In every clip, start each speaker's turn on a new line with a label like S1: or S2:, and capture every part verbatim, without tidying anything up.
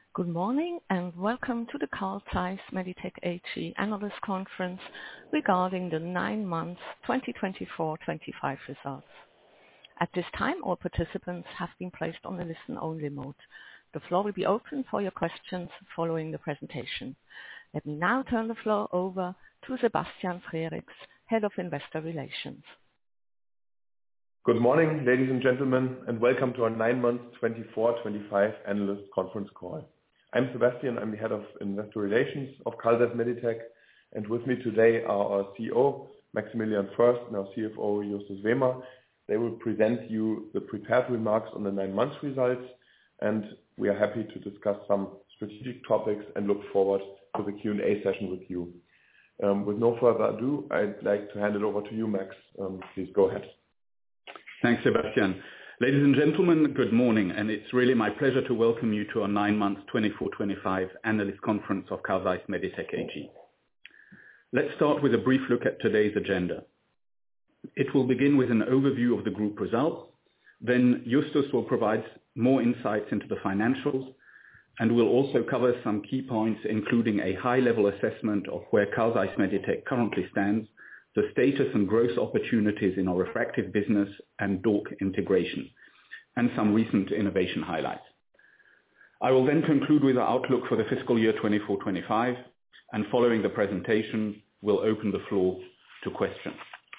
S1: Good morning, and welcome to the Carl Zeiss Meditec A G Analyst Conference regarding the nine months twenty twenty-four twenty-five results. At this time, all participants have been placed on a listen-only mode. The floor will be open for your questions following the presentation. Let me now turn the floor over to Sebastian Frericks, Head of Investor Relations.
S2: Good morning, ladies and gentlemen, and welcome to our nine months twenty-four twenty-five Analyst Conference Call. I'm Sebastian, I'm the Head of Investor Relations of Carl Zeiss Meditec, and with me today are our C E O, Maximilian Foerst, and our C F O, Justus Wehmer. They will present you the prepared remarks on the nine months results, and we are happy to discuss some strategic topics and look forward to the Q and A session with you. Um, with no further ado, I'd like to hand it over to you, Max. Um, please go ahead.
S3: Thanks, Sebastian. Ladies and gentlemen, good morning, and it's really my pleasure to welcome you to our nine months twenty-four twenty-five Analyst Conference of Carl Zeiss Meditec A G. Let's start with a brief look at today's agenda. It will begin with an overview of the group results, then Justus will provide more insights into the financials, and we'll also cover some key points, including a high-level assessment of where Carl Zeiss Meditec currently stands, the status and growth opportunities in our refractive business and D O R C integration, and some recent innovation highlights. I will then conclude with our outlook for the fiscal year twenty-four twenty-five, and following the presentation, we'll open the floor to questions.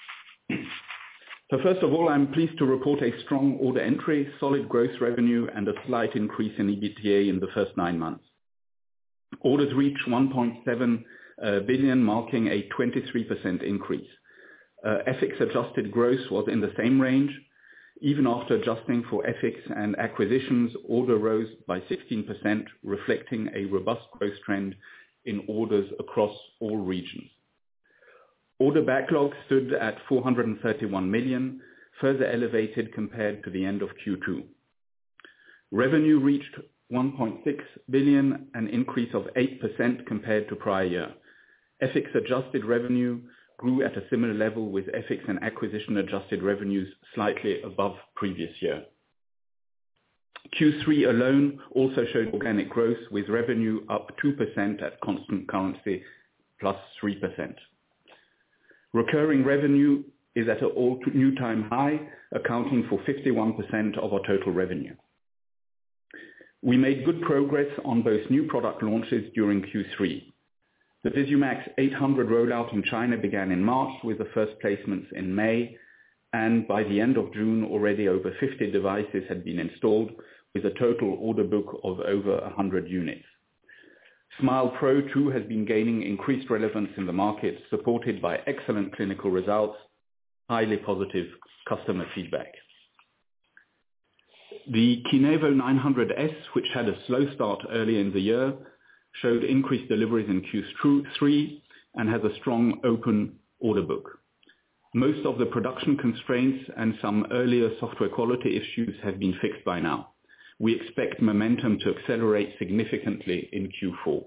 S3: So first of all, I'm pleased to report a strong order entry, solid gross revenue, and a slight increase in EBITDA in the first nine months. Orders reached one point seven Uh, billion, marking a twenty-three percent increase. Uh, F X adjusted growth was in the same range. Even after adjusting for F X and acquisitions, order rose by sixteen percent, reflecting a robust growth trend in orders across all regions. Order backlog stood at four hundred thirty-one million, further elevated compared to the end of Q two. Revenue reached one point six billion, an increase of eight percent compared to prior year. F X adjusted revenue grew at a similar level, with F X and acquisition adjusted revenues slightly above previous year. Q three alone also showed organic growth, with revenue up two percent at constant currency plus three percent. Recurring revenue is at an all-new time high, accounting for fifty-one percent of our total revenue. We made good progress on both new product launches during Q three. The VisuMax eight hundred rollout in China began in March, with the first placements in May, and by the end of June already over fifty devices had been installed, with a total order book of over one hundred units. Smile Pro too has been gaining increased relevance in the market, supported by excellent clinical results, highly positive customer feedback. The Kinevo nine hundred S, which had a slow start earlier in the year, showed increased deliveries in Q three and has a strong open order book. Most of the production constraints and some earlier software quality issues have been fixed by now. We expect momentum to accelerate significantly in Q four.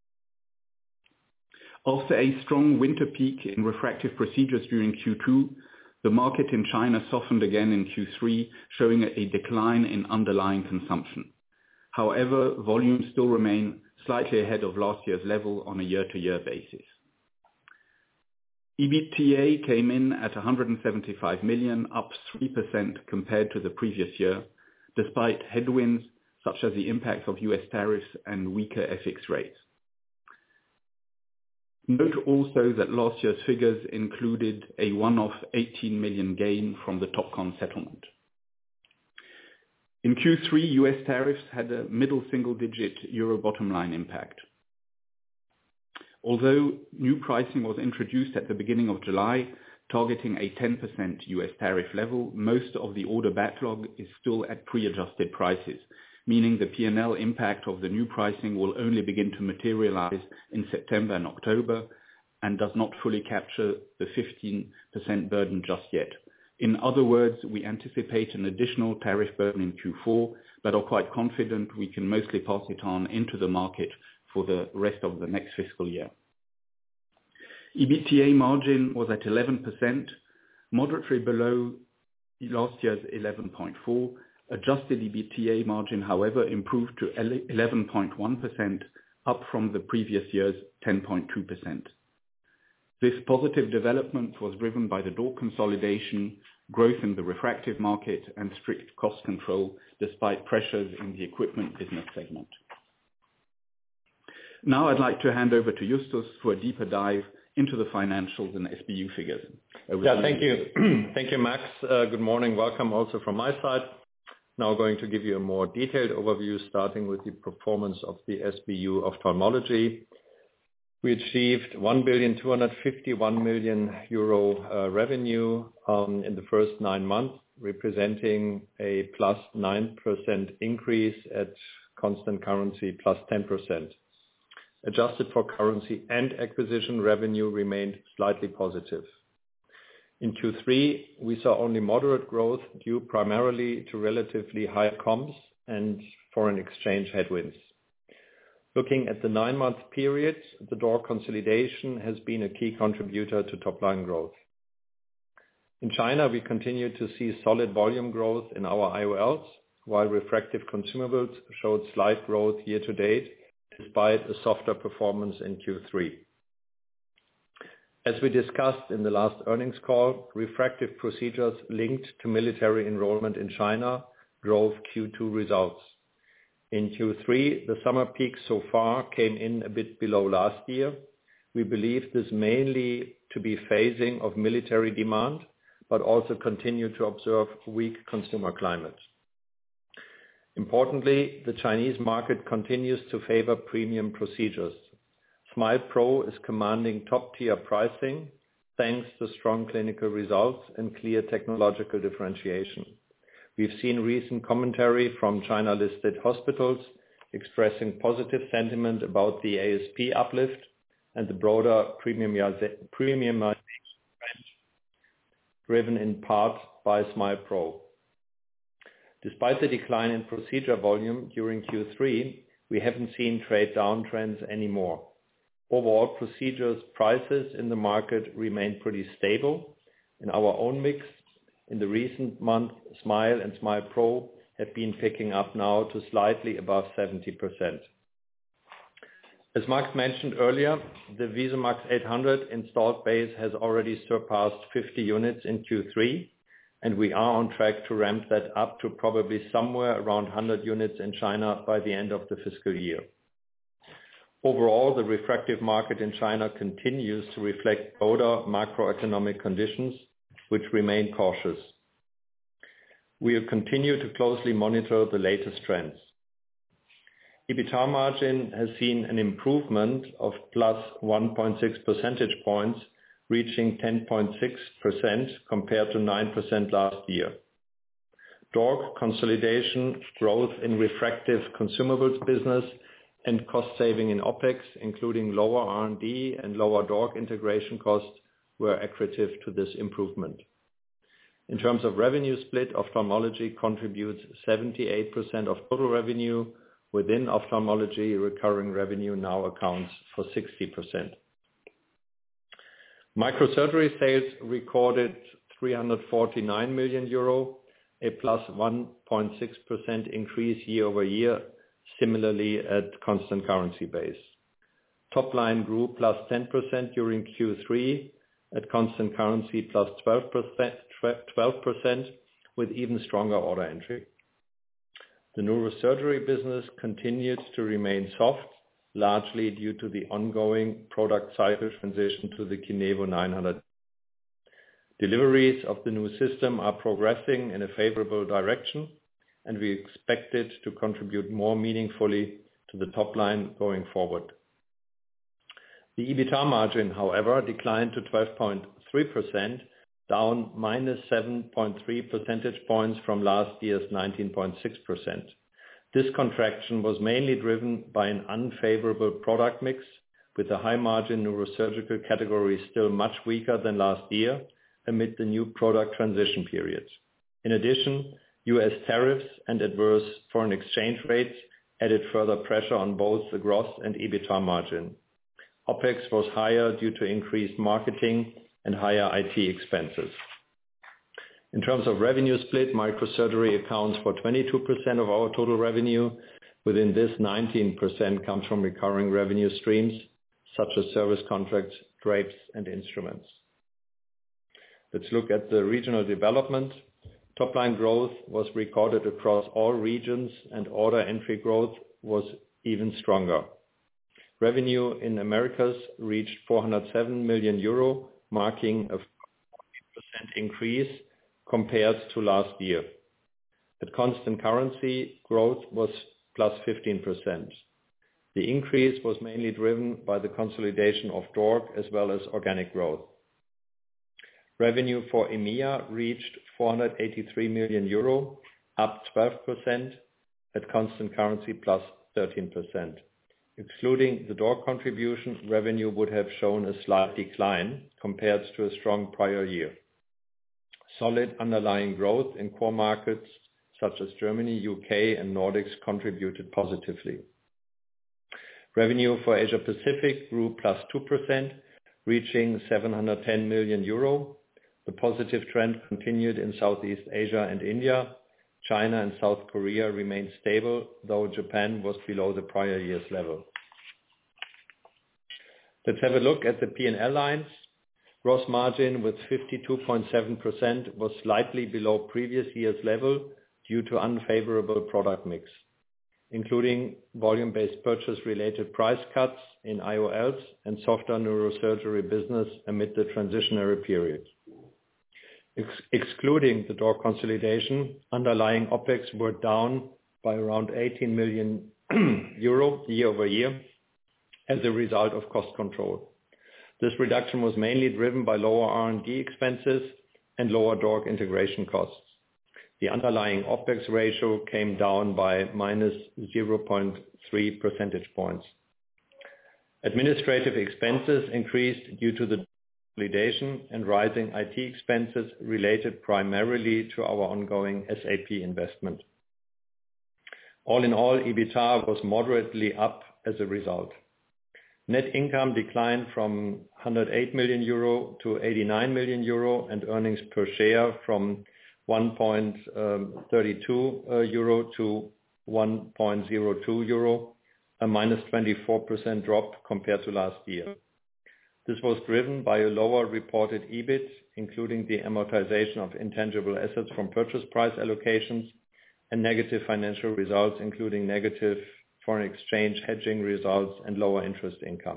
S3: After a strong winter peak in refractive procedures during Q two, the market in China softened again in Q three, showing a decline in underlying consumption. However, volumes still remain slightly ahead of last year's level on a year-to-year basis. EBITDA came in at one hundred seventy-five million, up three percent compared to the previous year, despite headwinds such as the impact of U S tariffs and weaker F X rates. Note also that last year's figures included a one-off eighteen million gain from the Topcon settlement. In Q three, U S tariffs had a middle single-digit euro bottom line impact. Although new pricing was introduced at the beginning of July, targeting a ten percent U S tariff level, most of the order backlog is still at pre-adjusted prices, meaning the P and L impact of the new pricing will only begin to materialize in September and October, and does not fully capture the fifteen percent burden just yet. In other words, we anticipate an additional tariff burden in Q four, but are quite confident we can mostly pass it on into the market for the rest of the next fiscal year. EBITDA margin was at eleven percent, moderately below last year's eleven point four, Adjusted EBITDA margin, however, improved to eleven point one percent, up from the previous year's ten point two percent. This positive development was driven by the D O R C consolidation, growth in the refractive market, and strict cost control, despite pressures in the equipment business segment. Now I'd like to hand over to Justus for a deeper dive into the financials and S B U figures. Over
S4: yeah, thank you. Thank you, Max. Uh, good morning. Welcome also from my side. Now going to give you a more detailed overview, starting with the performance of the S B U Ophthalmology. We achieved one billion two hundred fifty-one million euro uh, revenue um, in the first nine months, representing a plus nine percent increase at constant currency, plus ten percent. Adjusted for currency and acquisition, revenue remained slightly positive. In Q three, we saw only moderate growth due primarily to relatively high comps and foreign exchange headwinds. Looking at the nine-month period, the D O R C consolidation has been a key contributor to top-line growth. In China, we continue to see solid volume growth in our I O Ls, while refractive consumables showed slight growth year-to-date, despite a softer performance in Q three. As we discussed in the last earnings call, refractive procedures linked to military enrollment in China drove Q two results. In Q three, the summer peak so far came in a bit below last year. We believe this mainly to be phasing of military demand, but also continue to observe weak consumer climate. Importantly, the Chinese market continues to favor premium procedures. SMILE Pro is commanding top-tier pricing thanks to strong clinical results and clear technological differentiation. We've seen recent commentary from China-listed hospitals expressing positive sentiment about the A S P uplift and the broader premiumization trend, driven in part by SMILE Pro. Despite the decline in procedure volume during Q three, we haven't seen trade down trends anymore. Overall, procedures prices in the market remain pretty stable. In our own mix, in the recent month, SMILE and SMILE Pro have been picking up now to slightly above seventy percent. As Max mentioned earlier, the VISUMAX eight hundred installed base has already surpassed fifty units in Q three, and we are on track to ramp that up to probably somewhere around one hundred units in China by the end of the fiscal year. Overall, the refractive market in China continues to reflect broader macroeconomic conditions, which remain cautious. We will continue to closely monitor the latest trends. EBITDA margin has seen an improvement of plus one point six percentage points, reaching ten point six percent compared to nine percent last year. D O R C consolidation, growth in refractive consumables business, and cost saving in OpEx, including lower R and D and lower D O R C integration costs, were accretive to this improvement. In terms of revenue split, ophthalmology contributes seventy-eight percent of total revenue. Within ophthalmology, recurring revenue now accounts for sixty percent. Microsurgery sales recorded three hundred forty-nine million euro, a plus one point six percent increase year-over-year, similarly at constant currency base. Top line grew plus ten percent during Q three, at constant currency plus twelve percent, with even stronger order entry. The neurosurgery business continued to remain soft, largely due to the ongoing product cycle transition to the KINEVO nine hundred. Deliveries of the new system are progressing in a favorable direction, and we expect it to contribute more meaningfully to the top line going forward. The EBITDA margin, however, declined to twelve point three percent, down minus seven point three percentage points from last year's nineteen point six percent. This contraction was mainly driven by an unfavorable product mix, with the high-margin neurosurgical category still much weaker than last year amid the new product transition period. In addition, U S tariffs and adverse foreign exchange rates added further pressure on both the gross and EBITDA margin. OpEx was higher due to increased marketing and higher I T expenses. In terms of revenue split, microsurgery accounts for twenty-two percent of our total revenue. Within this, nineteen percent comes from recurring revenue streams, such as service contracts, drapes, and instruments. Let's look at the regional development. Top-line growth was recorded across all regions, and order entry growth was even stronger. Revenue in Americas reached four hundred seven million euro, marking a forty percent increase compared to last year. At constant currency, growth was plus fifteen percent. The increase was mainly driven by the consolidation of D O R C as well as organic growth. Revenue for E M E A reached four hundred eighty-three million euro, up twelve percent, at constant currency plus thirteen percent. Excluding the D O R C contribution, revenue would have shown a slight decline compared to a strong prior year. Solid underlying growth in core markets such as Germany, U K, and Nordics contributed positively. Revenue for Asia Pacific grew plus two percent, reaching seven hundred ten million euro. The positive trend continued in Southeast Asia and India. China and South Korea remained stable, though Japan was below the prior year's level. Let's have a look at the P and L lines. Gross margin with fifty-two point seven percent was slightly below previous year's level due to unfavorable product mix, including volume-based purchase-related price cuts in I O Ls and softer neurosurgery business amid the transitionary period. Ex- excluding the D O R C consolidation, underlying OpEx were down by around eighteen million euro year over year as a result of cost control. This reduction was mainly driven by lower R and D expenses and lower D O R C integration costs. The underlying OpEx ratio came down by minus zero point three percentage points. Administrative expenses increased due to the consolidation and rising I T expenses related primarily to our ongoing S A P investment. All in all, EBITDA was moderately up as a result. Net income declined from one hundred eight million euro to eighty-nine million euro, and earnings per share from one point three two euro to one point zero two euro, a minus twenty-four percent drop compared to last year. This was driven by a lower reported E B I T, including the amortization of intangible assets from purchase price allocations, and negative financial results, including negative foreign exchange hedging results and lower interest income.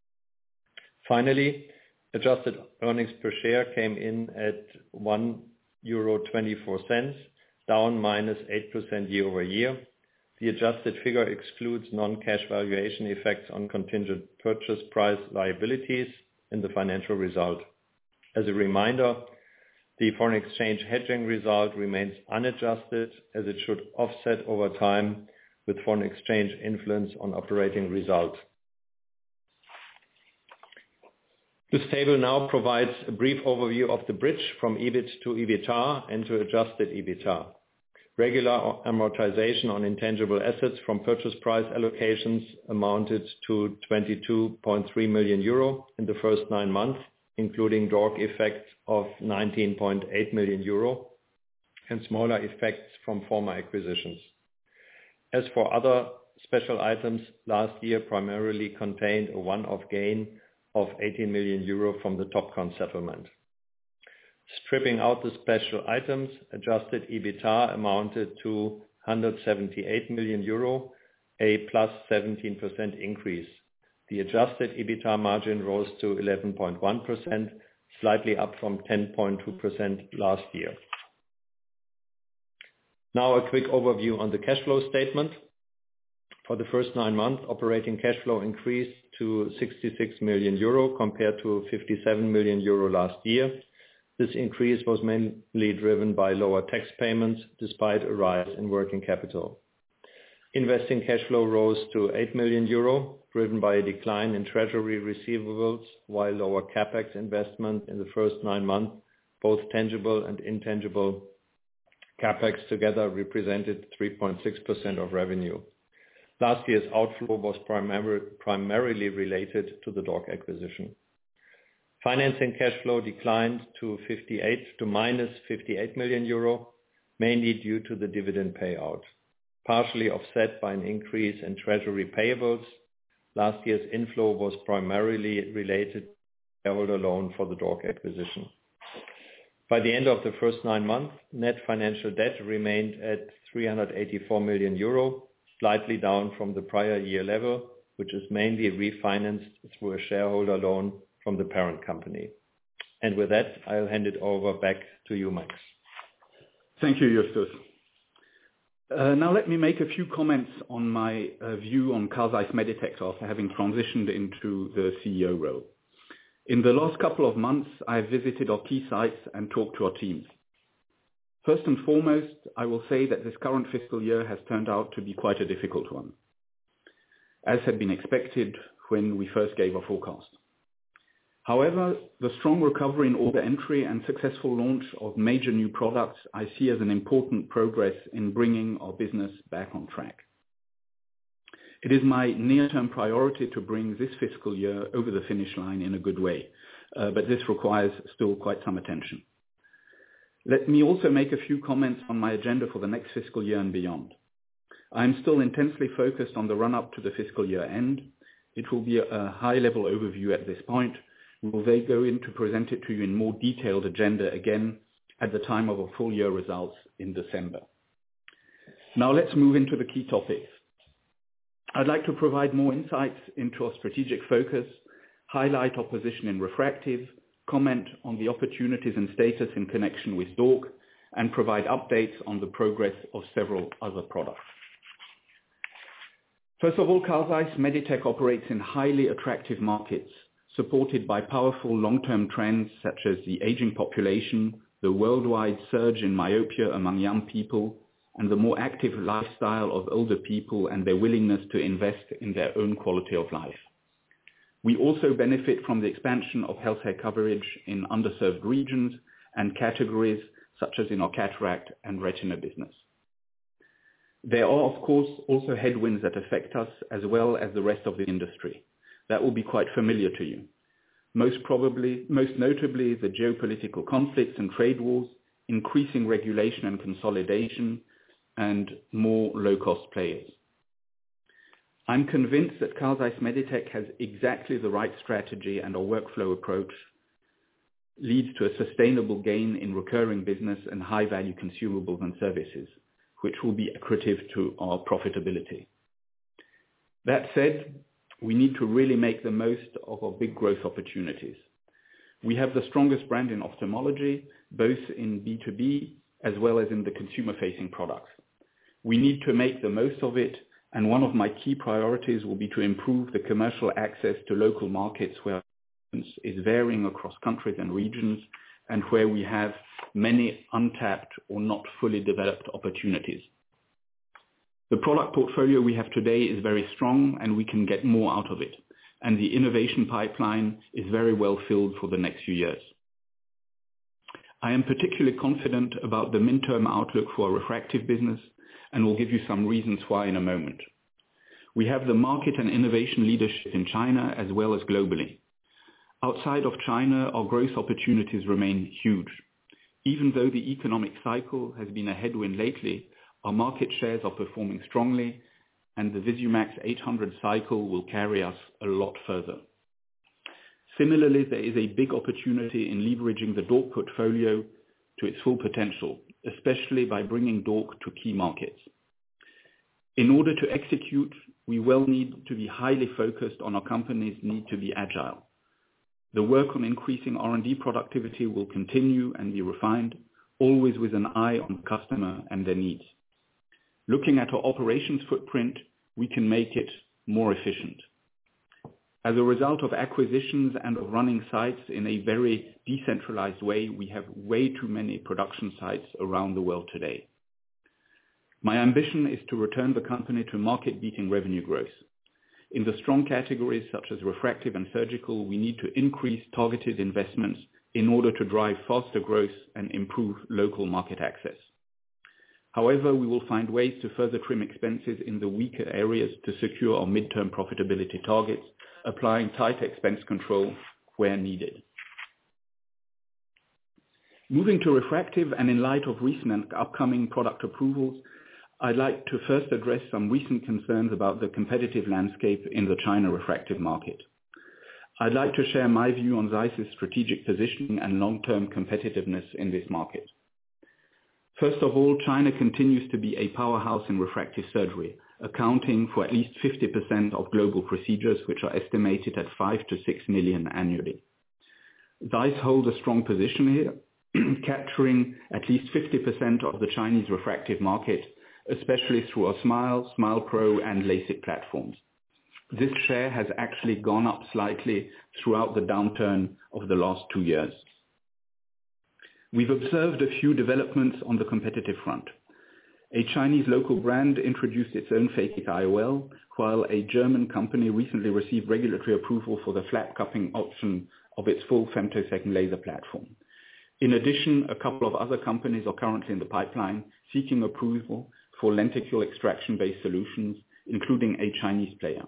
S4: Finally, adjusted earnings per share came in at one euro twenty-four, down minus eight percent year over year. The adjusted figure excludes non-cash valuation effects on contingent purchase price liabilities in the financial result. As a reminder, the foreign exchange hedging result remains unadjusted, as it should offset over time with foreign exchange influence on operating result. This table now provides a brief overview of the bridge from E B I T to EBITDA and to adjusted EBITDA. Regular amortization on intangible assets from purchase price allocations amounted to twenty-two point three million euro in the first nine months, including D O R C effects of nineteen point eight million euro and smaller effects from former acquisitions. As for other special items, last year primarily contained a one-off gain of eighteen million euro from the Topcon settlement. Stripping out the special items, adjusted EBITDA amounted to one hundred seventy-eight million euro, a plus seventeen percent increase. The adjusted EBITDA margin rose to eleven point one percent, slightly up from ten point two percent last year. Now a quick overview on the cash flow statement. For the first nine months, operating cash flow increased to sixty-six million euro compared to fifty-seven million euro last year. This increase was mainly driven by lower tax payments despite a rise in working capital. Investing cash flow rose to eight million euro, driven by a decline in treasury receivables, while lower capex investment in the first nine months, both tangible and intangible capex together represented three point six percent of revenue. Last year's outflow was primar- primarily related to the D O R C acquisition. Financing cash flow declined to fifty-eight to minus fifty-eight million euro, mainly due to the dividend payout, partially offset by an increase in treasury payables. Last year's inflow was primarily related to the shareholder loan for the D O R C acquisition. By the end of the first nine months, net financial debt remained at three hundred eighty-four million euro, slightly down from the prior year level, which is mainly refinanced through a shareholder loan from the parent company. And with that, I'll hand it over back to you, Max.
S3: Thank you, Justus. Uh, now let me make a few comments on my uh, view on Carl Zeiss Meditec after having transitioned into the C E O role. In the last couple of months, I have visited our key sites and talked to our teams. First and foremost, I will say that this current fiscal year has turned out to be quite a difficult one, as had been expected when we first gave our forecast. However, the strong recovery in order entry and successful launch of major new products I see as an important progress in bringing our business back on track. It is my near-term priority to bring this fiscal year over the finish line in a good way, uh, but this requires still quite some attention. Let me also make a few comments on my agenda for the next fiscal year and beyond. I am still intensely focused on the run-up to the fiscal year end. It will be a high-level overview at this point. We will then go in to present it to you in more detailed agenda again at the time of our full year results in December. Now let's move into the key topics. I'd like to provide more insights into our strategic focus, highlight our position in refractive, comment on the opportunities and status in connection with D O R C, and provide updates on the progress of several other products. First of all, Carl Zeiss Meditec operates in highly attractive markets, supported by powerful long-term trends such as the aging population, the worldwide surge in myopia among young people, and the more active lifestyle of older people and their willingness to invest in their own quality of life. We also benefit from the expansion of healthcare coverage in underserved regions and categories such as in our cataract and retina business. There are, of course, also headwinds that affect us as well as the rest of the industry. That will be quite familiar to you. Most probably, most notably, the geopolitical conflicts and trade wars, increasing regulation and consolidation, and more low-cost players. I'm convinced that Carl Zeiss Meditec has exactly the right strategy, and our workflow approach leads to a sustainable gain in recurring business and high-value consumables and services, which will be accretive to our profitability. That said, we need to really make the most of our big growth opportunities. We have the strongest brand in ophthalmology, both in B two B as well as in the consumer-facing products. We need to make the most of it, and one of my key priorities will be to improve the commercial access to local markets where is varying across countries and regions, and where we have many untapped or not fully developed opportunities. The product portfolio we have today is very strong, and we can get more out of it, and the innovation pipeline is very well filled for the next few years. I am particularly confident about the midterm outlook for our refractive business, and will give you some reasons why in a moment. We have the market and innovation leadership in China as well as globally. Outside of China, our growth opportunities remain huge. Even though the economic cycle has been a headwind lately, our market shares are performing strongly, and the VisuMax eight hundred cycle will carry us a lot further. Similarly, there is a big opportunity in leveraging the D O R C portfolio to its full potential, especially by bringing D O R C to key markets. In order to execute, we will need to be highly focused on our company's need to be agile. The work on increasing R and D productivity will continue and be refined, always with an eye on the customer and their needs. Looking at our operations footprint, we can make it more efficient. As a result of acquisitions and of running sites in a very decentralized way, we have way too many production sites around the world today. My ambition is to return the company to market-beating revenue growth. In the strong categories such as refractive and surgical, we need to increase targeted investments in order to drive faster growth and improve local market access. However, we will find ways to further trim expenses in the weaker areas to secure our midterm profitability targets, applying tight expense control where needed. Moving to refractive, and in light of recent and upcoming product approvals, I'd like to first address some recent concerns about the competitive landscape in the China refractive market. I'd like to share my view on ZEIS's strategic positioning and long-term competitiveness in this market. First of all, China continues to be a powerhouse in refractive surgery, accounting for at least fifty percent of global procedures, which are estimated at five to six million annually. ZEIS holds a strong position here, capturing at least fifty percent of the Chinese refractive market, especially through our SMILE, SMILE Pro, and LASIK platforms. This share has actually gone up slightly throughout the downturn of the last two years. We've observed a few developments on the competitive front. A Chinese local brand introduced its own phakic I O L, while a German company recently received regulatory approval for the flap cupping option of its full femtosecond laser platform. In addition, a couple of other companies are currently in the pipeline seeking approval for lenticule extraction-based solutions, including a Chinese player.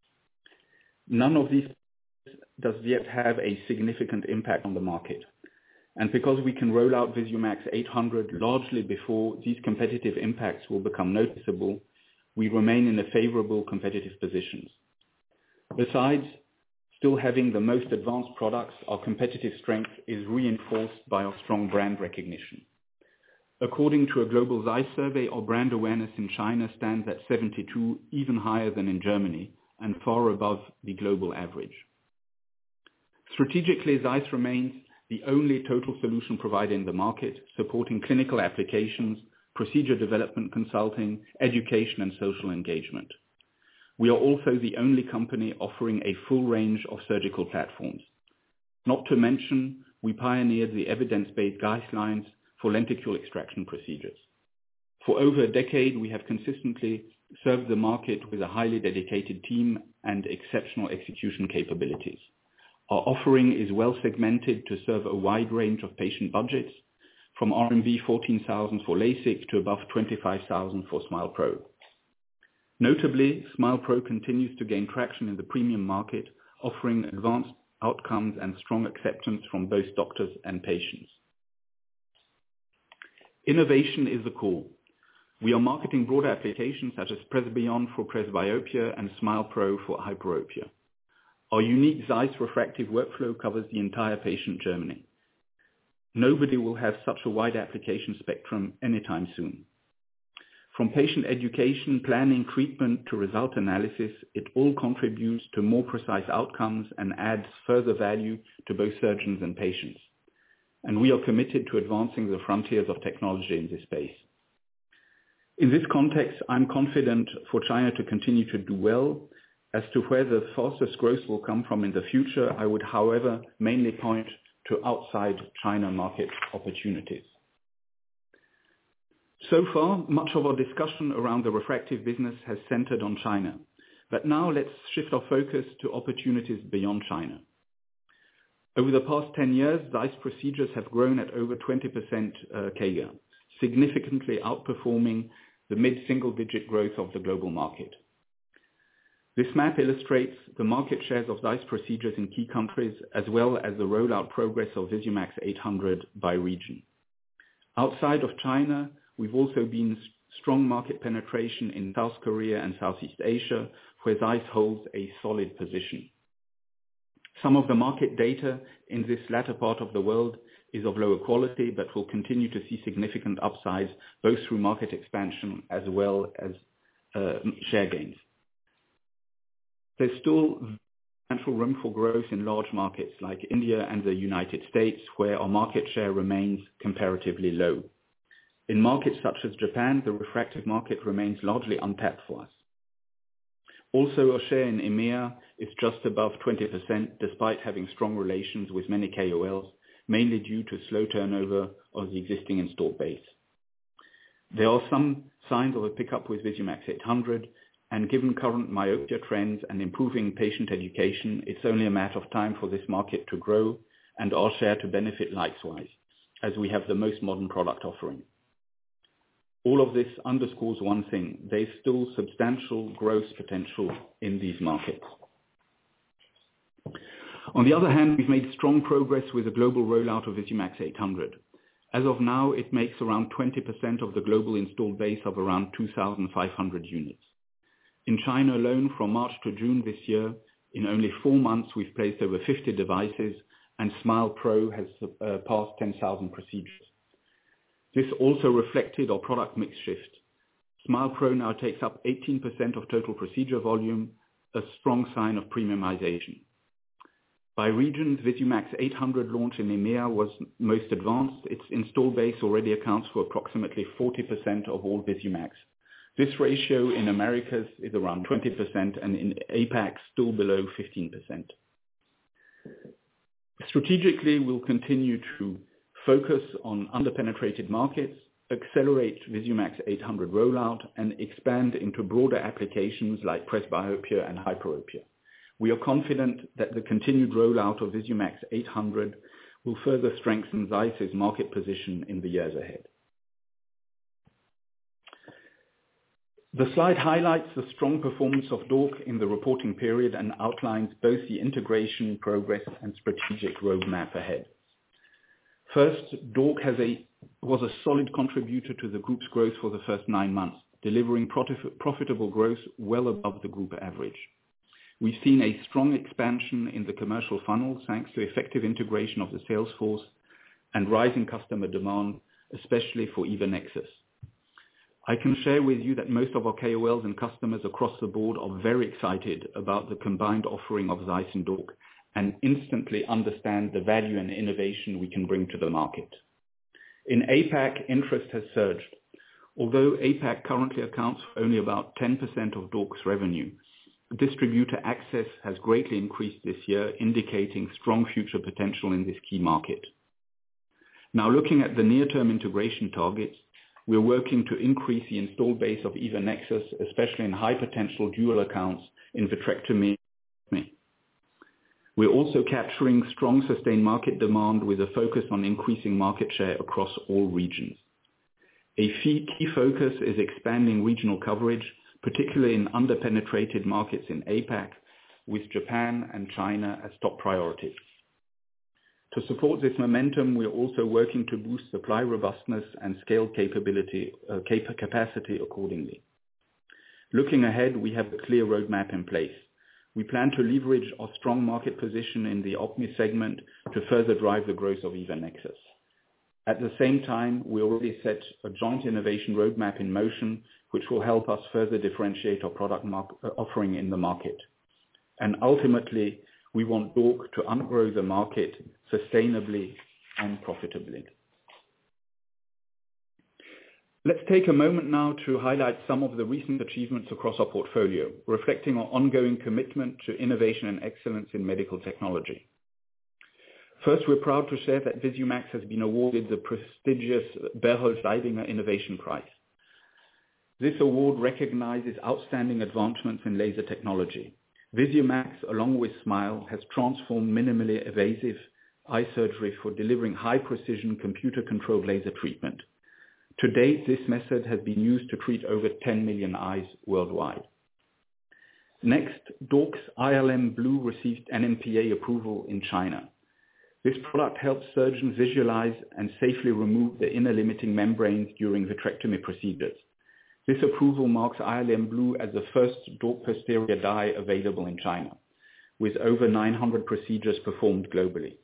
S3: None of these does yet have a significant impact on the market. And because we can roll out VISUMAX eight hundred largely before these competitive impacts will become noticeable, we remain in a favorable competitive positions. Besides still having the most advanced products, our competitive strength is reinforced by our strong brand recognition. According to a global ZEIS survey, our brand awareness in China stands at seventy-two, even higher than in Germany, and far above the global average. Strategically, ZEIS remains the only total solution provider in the market, supporting clinical applications, procedure development consulting, education, and social engagement. We are also the only company offering a full range of surgical platforms. Not to mention, we pioneered the evidence-based guidelines for lenticule extraction procedures. For over a decade, we have consistently served the market with a highly dedicated team and exceptional execution capabilities. Our offering is well segmented to serve a wide range of patient budgets, from R M B fourteen thousand for LASIK to above twenty-five thousand for SMILE Pro. Notably, SMILE Pro continues to gain traction in the premium market, offering advanced outcomes and strong acceptance from both doctors and patients. Innovation is the core. We are marketing broader applications such as PRESBYOND for presbyopia and SMILE Pro for hyperopia. Our unique ZEIS refractive workflow covers the entire patient journey. Nobody will have such a wide application spectrum anytime soon. From patient education, planning, treatment to result analysis, it all contributes to more precise outcomes and adds further value to both surgeons and patients. And we are committed to advancing the frontiers of technology in this space. In this context, I'm confident for China to continue to do well. As to where the fastest growth will come from in the future, I would, however, mainly point to outside China market opportunities. So far, much of our discussion around the refractive business has centered on China. But now let's shift our focus to opportunities beyond China. Over the past ten years, ZEIS procedures have grown at over twenty percent uh, C A G R, significantly outperforming the mid-single-digit growth of the global market. This map illustrates the market shares of ZEIS procedures in key countries, as well as the rollout progress of VISUMAX eight hundred by region. Outside of China, we've also been strong market penetration in South Korea and Southeast Asia, where ZEIS holds a solid position. Some of the market data in this latter part of the world is of lower quality, but will continue to see significant upsides, both through market expansion as well as uh, share gains. There's still substantial room for growth in large markets like India and the United States, where our market share remains comparatively low. In markets such as Japan, the refractive market remains largely untapped for us. Also, our share in E M E A is just above twenty percent, despite having strong relations with many K O Ls, mainly due to slow turnover of the existing installed base. There are some signs of a pickup with VISUMAX eight hundred, and given current myopia trends and improving patient education, it's only a matter of time for this market to grow and our share to benefit likewise, as we have the most modern product offering. All of this underscores one thing: there's still substantial growth potential in these markets. On the other hand, we've made strong progress with the global rollout of VISUMAX eight hundred. As of now, it makes around twenty percent of the global installed base of around two thousand five hundred units. In China alone, from March to June this year, in only four months, we've placed over fifty devices, and SMILE Pro has uh, passed ten thousand procedures. This also reflected our product mix shift. SMILE Pro now takes up eighteen percent of total procedure volume, a strong sign of premiumization. By regions, VISUMAX eight hundred launch in EMEA was most advanced. Its install base already accounts for approximately forty percent of all VISUMAX. This ratio in Americas is around twenty percent and in APAC still below fifteen percent. Strategically, we'll continue to focus on underpenetrated markets, accelerate VISUMAX eight hundred rollout, and expand into broader applications like presbyopia and hyperopia. We are confident that the continued rollout of VISUMAX eight hundred will further strengthen ZEISS's market position in the years ahead. The slide highlights the strong performance of D O R C in the reporting period and outlines both the integration progress and strategic roadmap ahead. First, D O R C has a, was a solid contributor to the group's growth for the first nine months, delivering profit, profitable growth well above the group average. We've seen a strong expansion in the commercial funnel thanks to effective integration of the sales force and rising customer demand, especially for EVA NEXUS. I can share with you that most of our K O Ls and customers across the board are very excited about the combined offering of ZEISS and D O R C and instantly understand the value and innovation we can bring to the market. In APAC, interest has surged. Although APAC currently accounts for only about ten percent of D O R C's revenue, distributor access has greatly increased this year, indicating strong future potential in this key market. Now, looking at the near-term integration targets, we're working to increase the installed base of EVA NEXUS, especially in high-potential dual accounts in vitrectomy. We're also capturing strong sustained market demand with a focus on increasing market share across all regions. A key focus is expanding regional coverage, particularly in underpenetrated markets in APAC, with Japan and China as top priorities. To support this momentum, we are also working to boost supply robustness and scale capability, uh, cap- capacity accordingly. Looking ahead, we have a clear roadmap in place. We plan to leverage our strong market position in the OPMI segment to further drive the growth of EVA NEXUS. At the same time, we already set a joint innovation roadmap in motion, which will help us further differentiate our product mar- offering in the market. And ultimately, we want D O R C to outgrow the market sustainably and profitably. Let's take a moment now to highlight some of the recent achievements across our portfolio, reflecting our ongoing commitment to innovation and excellence in medical technology. First, we're proud to share that VISUMAX has been awarded the prestigious Berhold Leibinger Innovation Prize. This award recognizes outstanding advancements in laser technology. VISUMAX, along with SMILE, has transformed minimally invasive eye surgery for delivering high-precision computer-controlled laser treatment. To date, this method has been used to treat over ten million eyes worldwide. Next, D O R C's I L M Blue received N M P A approval in China. This product helps surgeons visualize and safely remove the inner limiting membranes during vitrectomy procedures. This approval marks I L M Blue as the first D O R C posterior dye available in China, with over nine hundred procedures performed globally.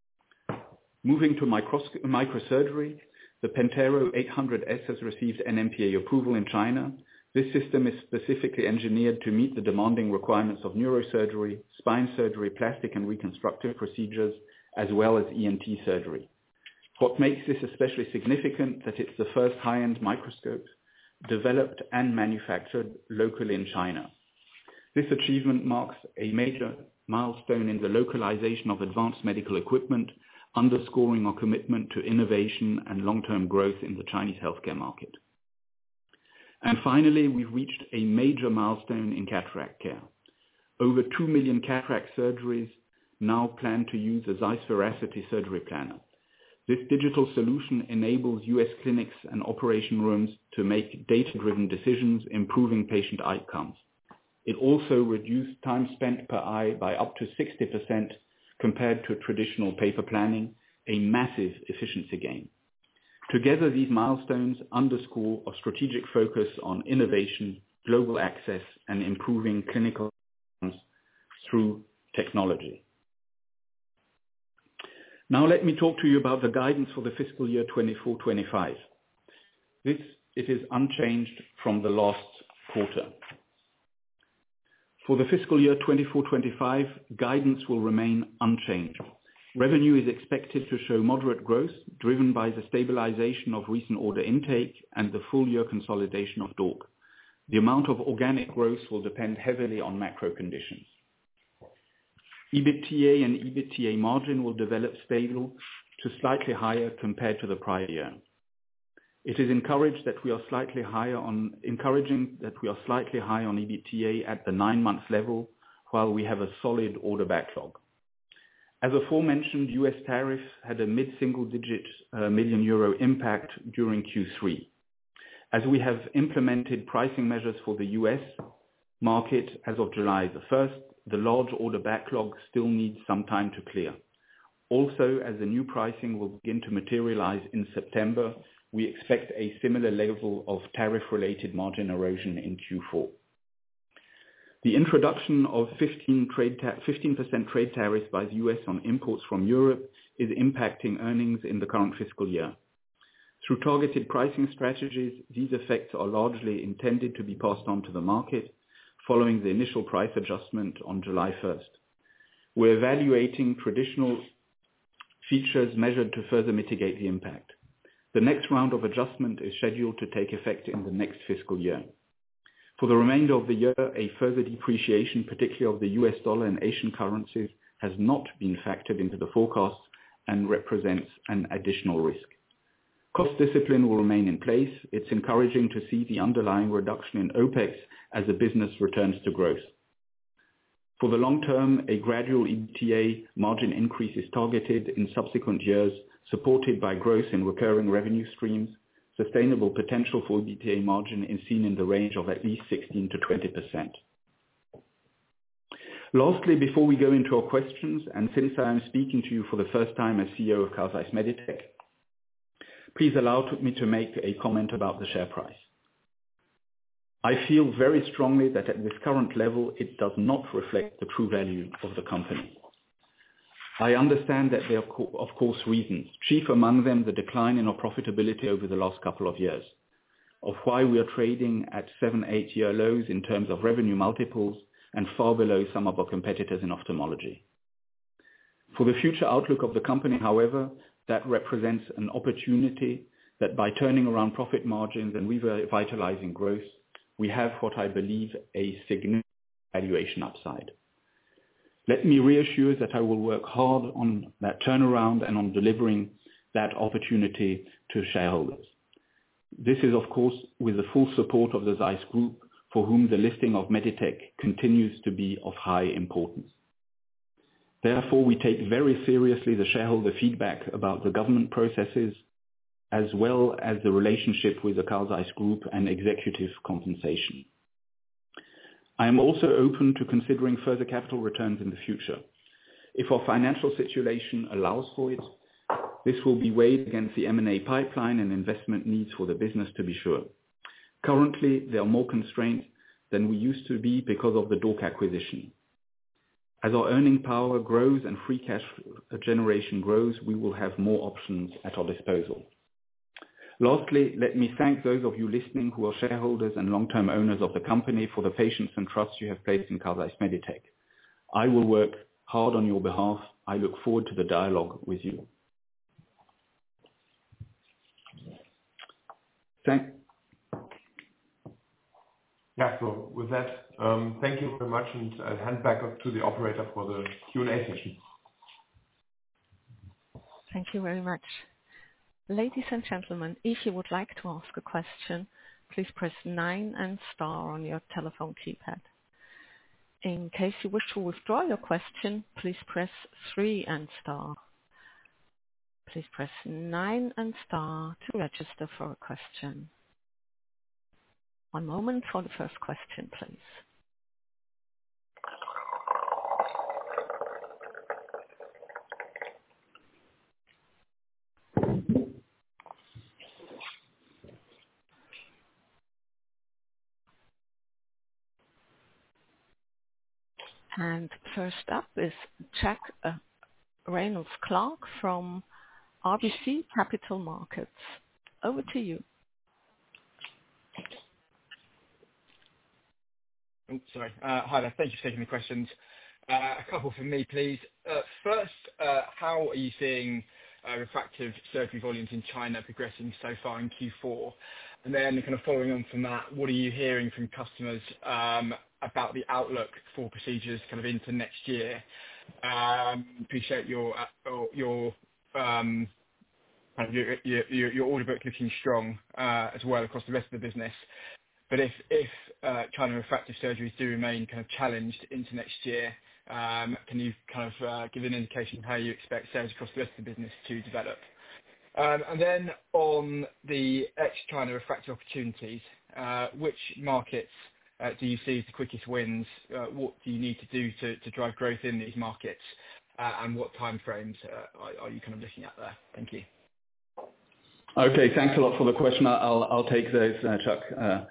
S3: Moving to micros- microsurgery, the Pentero eight hundred S has received N M P A approval in China. This system is specifically engineered to meet the demanding requirements of neurosurgery, spine surgery, plastic and reconstructive procedures, as well as E N T surgery. What makes this especially significant is that it's the first high-end microscope developed and manufactured locally in China. This achievement marks a major milestone in the localization of advanced medical equipment, underscoring our commitment to innovation and long-term growth in the Chinese healthcare market. And finally, we've reached a major milestone in cataract care. Over two million cataract surgeries now plan to use a ZEISS Veracity surgery planner. This digital solution enables U S clinics and operation rooms to make data-driven decisions, improving patient outcomes. It also reduced time spent per eye by up to sixty percent compared to traditional paper planning, a massive efficiency gain. Together, these milestones underscore our strategic focus on innovation, global access, and improving clinical outcomes through technology. Now let me talk to you about the guidance for the fiscal year twenty-four twenty-five. This, it is unchanged from the last quarter. For the fiscal year twenty-four twenty-five, guidance will remain unchanged. Revenue is expected to show moderate growth, driven by the stabilization of recent order intake and the full year consolidation of D O R C. The amount of organic growth will depend heavily on macro conditions. EBITDA and EBITDA margin will develop stable to slightly higher compared to the prior year. It is encouraged that we are slightly higher on, encouraging that we are slightly high on EBITDA at the nine-month level, while we have a solid order backlog. As aforementioned, U S tariffs had a mid-single-digit uh, million euro impact during Q three. As we have implemented pricing measures for the U S market as of July the first, the large order backlog still needs some time to clear. Also, as the new pricing will begin to materialize in September, we expect a similar level of tariff-related margin erosion in Q four. The introduction of fifteen percent trade tariffs by the U S on imports from Europe is impacting earnings in the current fiscal year. Through targeted pricing strategies, these effects are largely intended to be passed on to the market following the initial price adjustment on July first. We're evaluating traditional features measured to further mitigate the impact. The next round of adjustment is scheduled to take effect in the next fiscal year. For the remainder of the year, a further depreciation, particularly of the U S dollar and Asian currencies, has not been factored into the forecasts and represents an additional risk. Cost discipline will remain in place. It's encouraging to see the underlying reduction in OPEX as the business returns to growth. For the long term, a gradual EBITDA margin increase is targeted in subsequent years, supported by growth in recurring revenue streams. Sustainable potential for EBITDA margin is seen in the range of at least sixteen to twenty percent. Lastly, before we go into our questions, and since I am speaking to you for the first time as C E O of Carl Zeiss Meditec, please allow me to make a comment about the share price. I feel very strongly that at this current level, it does not reflect the true value of the company. I understand that there are, of course, reasons, chief among them the decline in our profitability over the last couple of years, of why we are trading at seven, eight-year lows in terms of revenue multiples and far below some of our competitors in ophthalmology. For the future outlook of the company, however, that represents an opportunity that by turning around profit margins and revitalizing growth, we have what I believe a significant valuation upside. Let me reassure that I will work hard on that turnaround and on delivering that opportunity to shareholders. This is, of course, with the full support of the Zeiss Group, for whom the listing of Meditec continues to be of high importance. Therefore, we take very seriously the shareholder feedback about the government processes, as well as the relationship with the Carl Zeiss Group and executive compensation. I am also open to considering further capital returns in the future. If our financial situation allows for it, this will be weighed against the M and A pipeline and investment needs for the business, to be sure. Currently, there are more constraints than we used to be because of the D O R C acquisition. As our earning power grows and free cash generation grows, we will have more options at our disposal. Lastly, let me thank those of you listening who are shareholders and long-term owners of the company for the patience and trust you have placed in Carl Zeiss Meditec. I will work hard on your behalf. I look forward to the dialogue with you. Thank
S2: Yeah, so with that, um, thank you very much, and I'll hand back up to the operator for the Q and A session.
S1: Thank you very much. Ladies and gentlemen, if you would like to ask a question, please press nine and star on your telephone keypad. In case you wish to withdraw your question, please press three and star. Please press nine and star to register for a question. One moment for the first question, please. And first up is Jack uh, Reynolds-Clark from R B C Capital Markets. Over to you.
S5: Oh, sorry. Uh, Hi there. Thank you for taking the questions. Uh, A couple from me, please. Uh, First, uh, how are you seeing uh, refractive surgery volumes in China progressing so far in Q four? And then kind of following on from that, what are you hearing from customers um, about the outlook for procedures kind of into next year? Um, Appreciate your uh, your um, kind of your your your your order book looking strong uh, as well across the rest of the business. But if if uh, China refractive surgeries do remain kind of challenged into next year, um, can you kind of uh, give an indication of how you expect sales across the rest of the business to develop? Um, And then on the ex-China refractive opportunities, uh, which markets uh, do you see as the quickest wins? Uh, What do you need to do to to drive growth in these markets? Uh, And what timeframes uh, are are you kind of looking at there? Thank you.
S3: Okay, thanks a lot for the question. I'll I'll take those, uh, Chuck. Uh,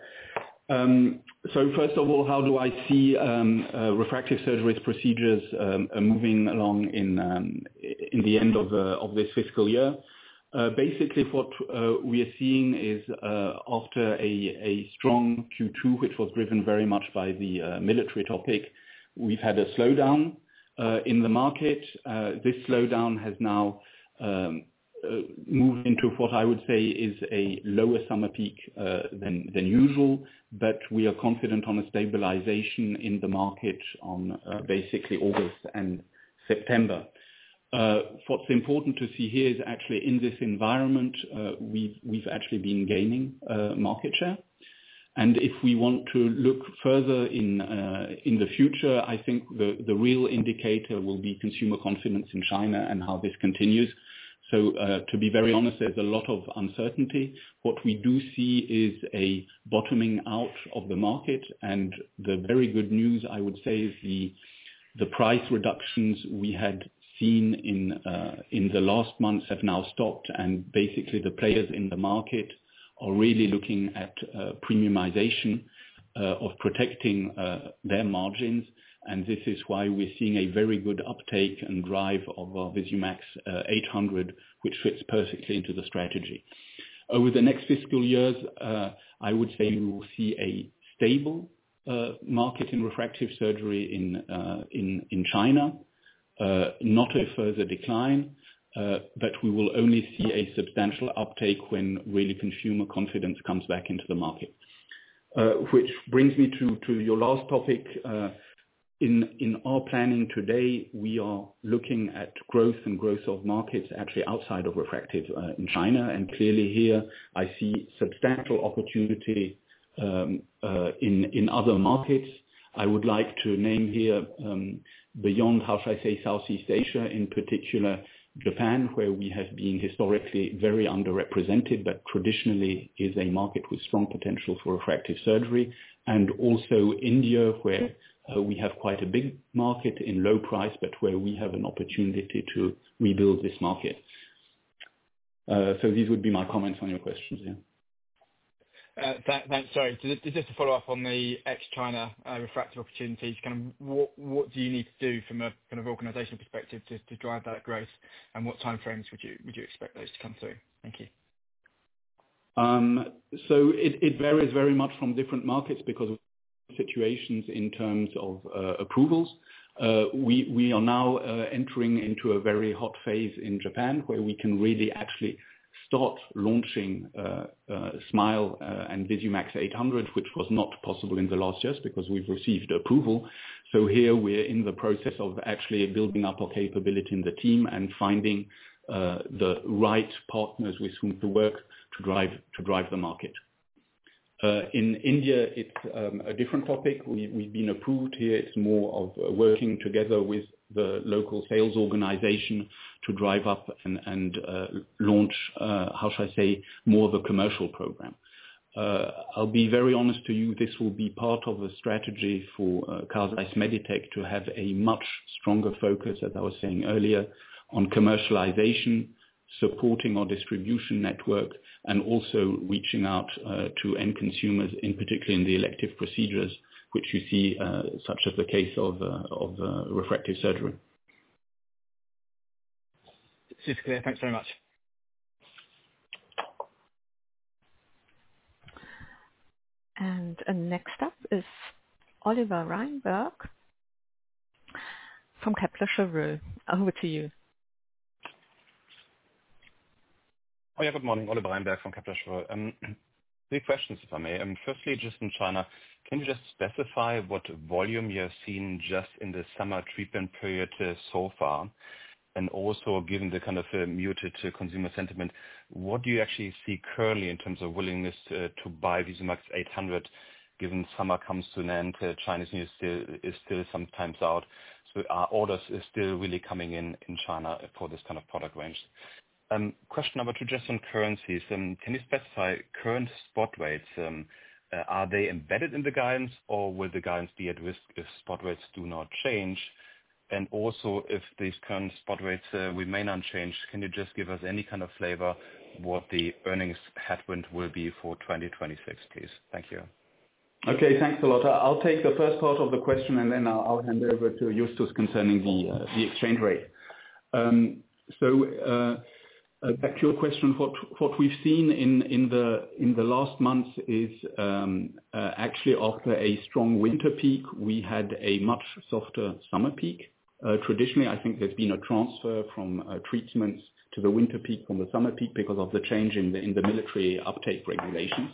S3: um, So first of all, how do I see um, uh, refractive surgeries procedures um, uh, moving along in um, in the end of uh, of this fiscal year? Uh, Basically, what uh, we are seeing is uh, after a a strong Q two, which was driven very much by the uh, military topic, we've had a slowdown uh, in the market. Uh, This slowdown has now um, uh, moved into what I would say is a lower summer peak uh, than than usual, but we are confident on a stabilization in the market on uh, basically August and September. Uh, what's important to see here is actually in this environment, uh, we've, we've actually been gaining uh, market share. And if we want to look further in uh, in the future, I think the, the real indicator will be consumer confidence in China and how this continues. So uh, to be very honest, there's a lot of uncertainty. What we do see is a bottoming out of the market, and the very good news, I would say, is the the price reductions we had seen in uh, in the last months have now stopped, and basically the players in the market are really looking at uh, premiumization uh, of protecting uh, their margins, and this is why we're seeing a very good uptake and drive of our VisuMax uh, eight hundred, which fits perfectly into the strategy. Over the next fiscal years, uh, I would say we will see a stable uh, market in refractive surgery in uh, in in China. Uh, not a further decline, uh, but we will only see a substantial uptake when really consumer confidence comes back into the market. Uh, which brings me to, to your last topic. Uh, in, in our planning today, we are looking at growth and growth of markets actually outside of refractive uh, in China, and clearly here I see substantial opportunity um, uh, in, in other markets. I would like to name here um, beyond, how shall I say, Southeast Asia, in particular Japan, where we have been historically very underrepresented, but traditionally is a market with strong potential for refractive surgery, and also India, where uh, we have quite a big market in low price, but where we have an opportunity to rebuild this market. Uh, so these would be my comments on your questions. Yeah.
S5: Uh, th- Thanks. Sorry, just just to follow up on the ex-China uh, refractive opportunities, kind of what what do you need to do from a kind of organizational perspective to to drive that growth, and what timeframes would you would you expect those to come through? Thank you.
S3: Um, So it it varies very much from different markets because of situations in terms of uh, approvals. Uh, We we are now uh, entering into a very hot phase in Japan, where we can really actually start launching uh, uh, SMILE uh, and VisuMax eight hundred, which was not possible in the last years because we've received approval. So here we're in the process of actually building up our capability in the team and finding uh, the right partners with whom to work to drive to drive the market. Uh, in India, it's um, a different topic. We, we've been approved here. It's more of uh, working together with the local sales organization to drive up and, and uh, launch, uh, how shall I say, more of a commercial program. Uh, I'll be very honest to you, this will be part of a strategy for uh, Carl Zeiss Meditec to have a much stronger focus, as I was saying earlier, on commercialization, supporting our distribution network, and also reaching out uh, to end consumers, in particular in the elective procedures which you see, uh, such as the case of, uh, of uh, refractive surgery.
S5: Super clear. Thanks very much.
S1: And uh, next up is Oliver Reinberg from Kepler Cheuvreux. Over to you.
S6: Oh, yeah, good morning. Oliver Reinberg from Kepler Cheuvreux. Um, three questions, if I may. Um, firstly, just in China, can you just specify what volume you have seen just in the summer treatment period uh, so far? And also, given the kind of uh, muted uh, consumer sentiment, what do you actually see currently in terms of willingness to, to buy VISUMAX eight hundred, given summer comes to an end, uh, Chinese New Year still, is still sometimes out, so are orders is still really coming in in China for this kind of product range? Um, question number two, just on currencies. Um, can you specify current spot rates? Um, uh, are they embedded in the guidance, or will the guidance be at risk if spot rates do not change? And also, if these current spot rates uh, remain unchanged, can you just give us any kind of flavor what the earnings headwind will be for twenty twenty-six, please? Thank you.
S3: Okay, thanks a lot. I'll take the first part of the question, and then I'll, I'll hand over to Justus concerning the uh, the exchange rate. Um, so, uh, uh, back to your question, what what we've seen in in the in the last month is um, uh, actually after a strong winter peak, we had a much softer summer peak. Uh, traditionally, I think there's been a transfer from uh, treatments to the winter peak from the summer peak because of the change in the in the military uptake regulations.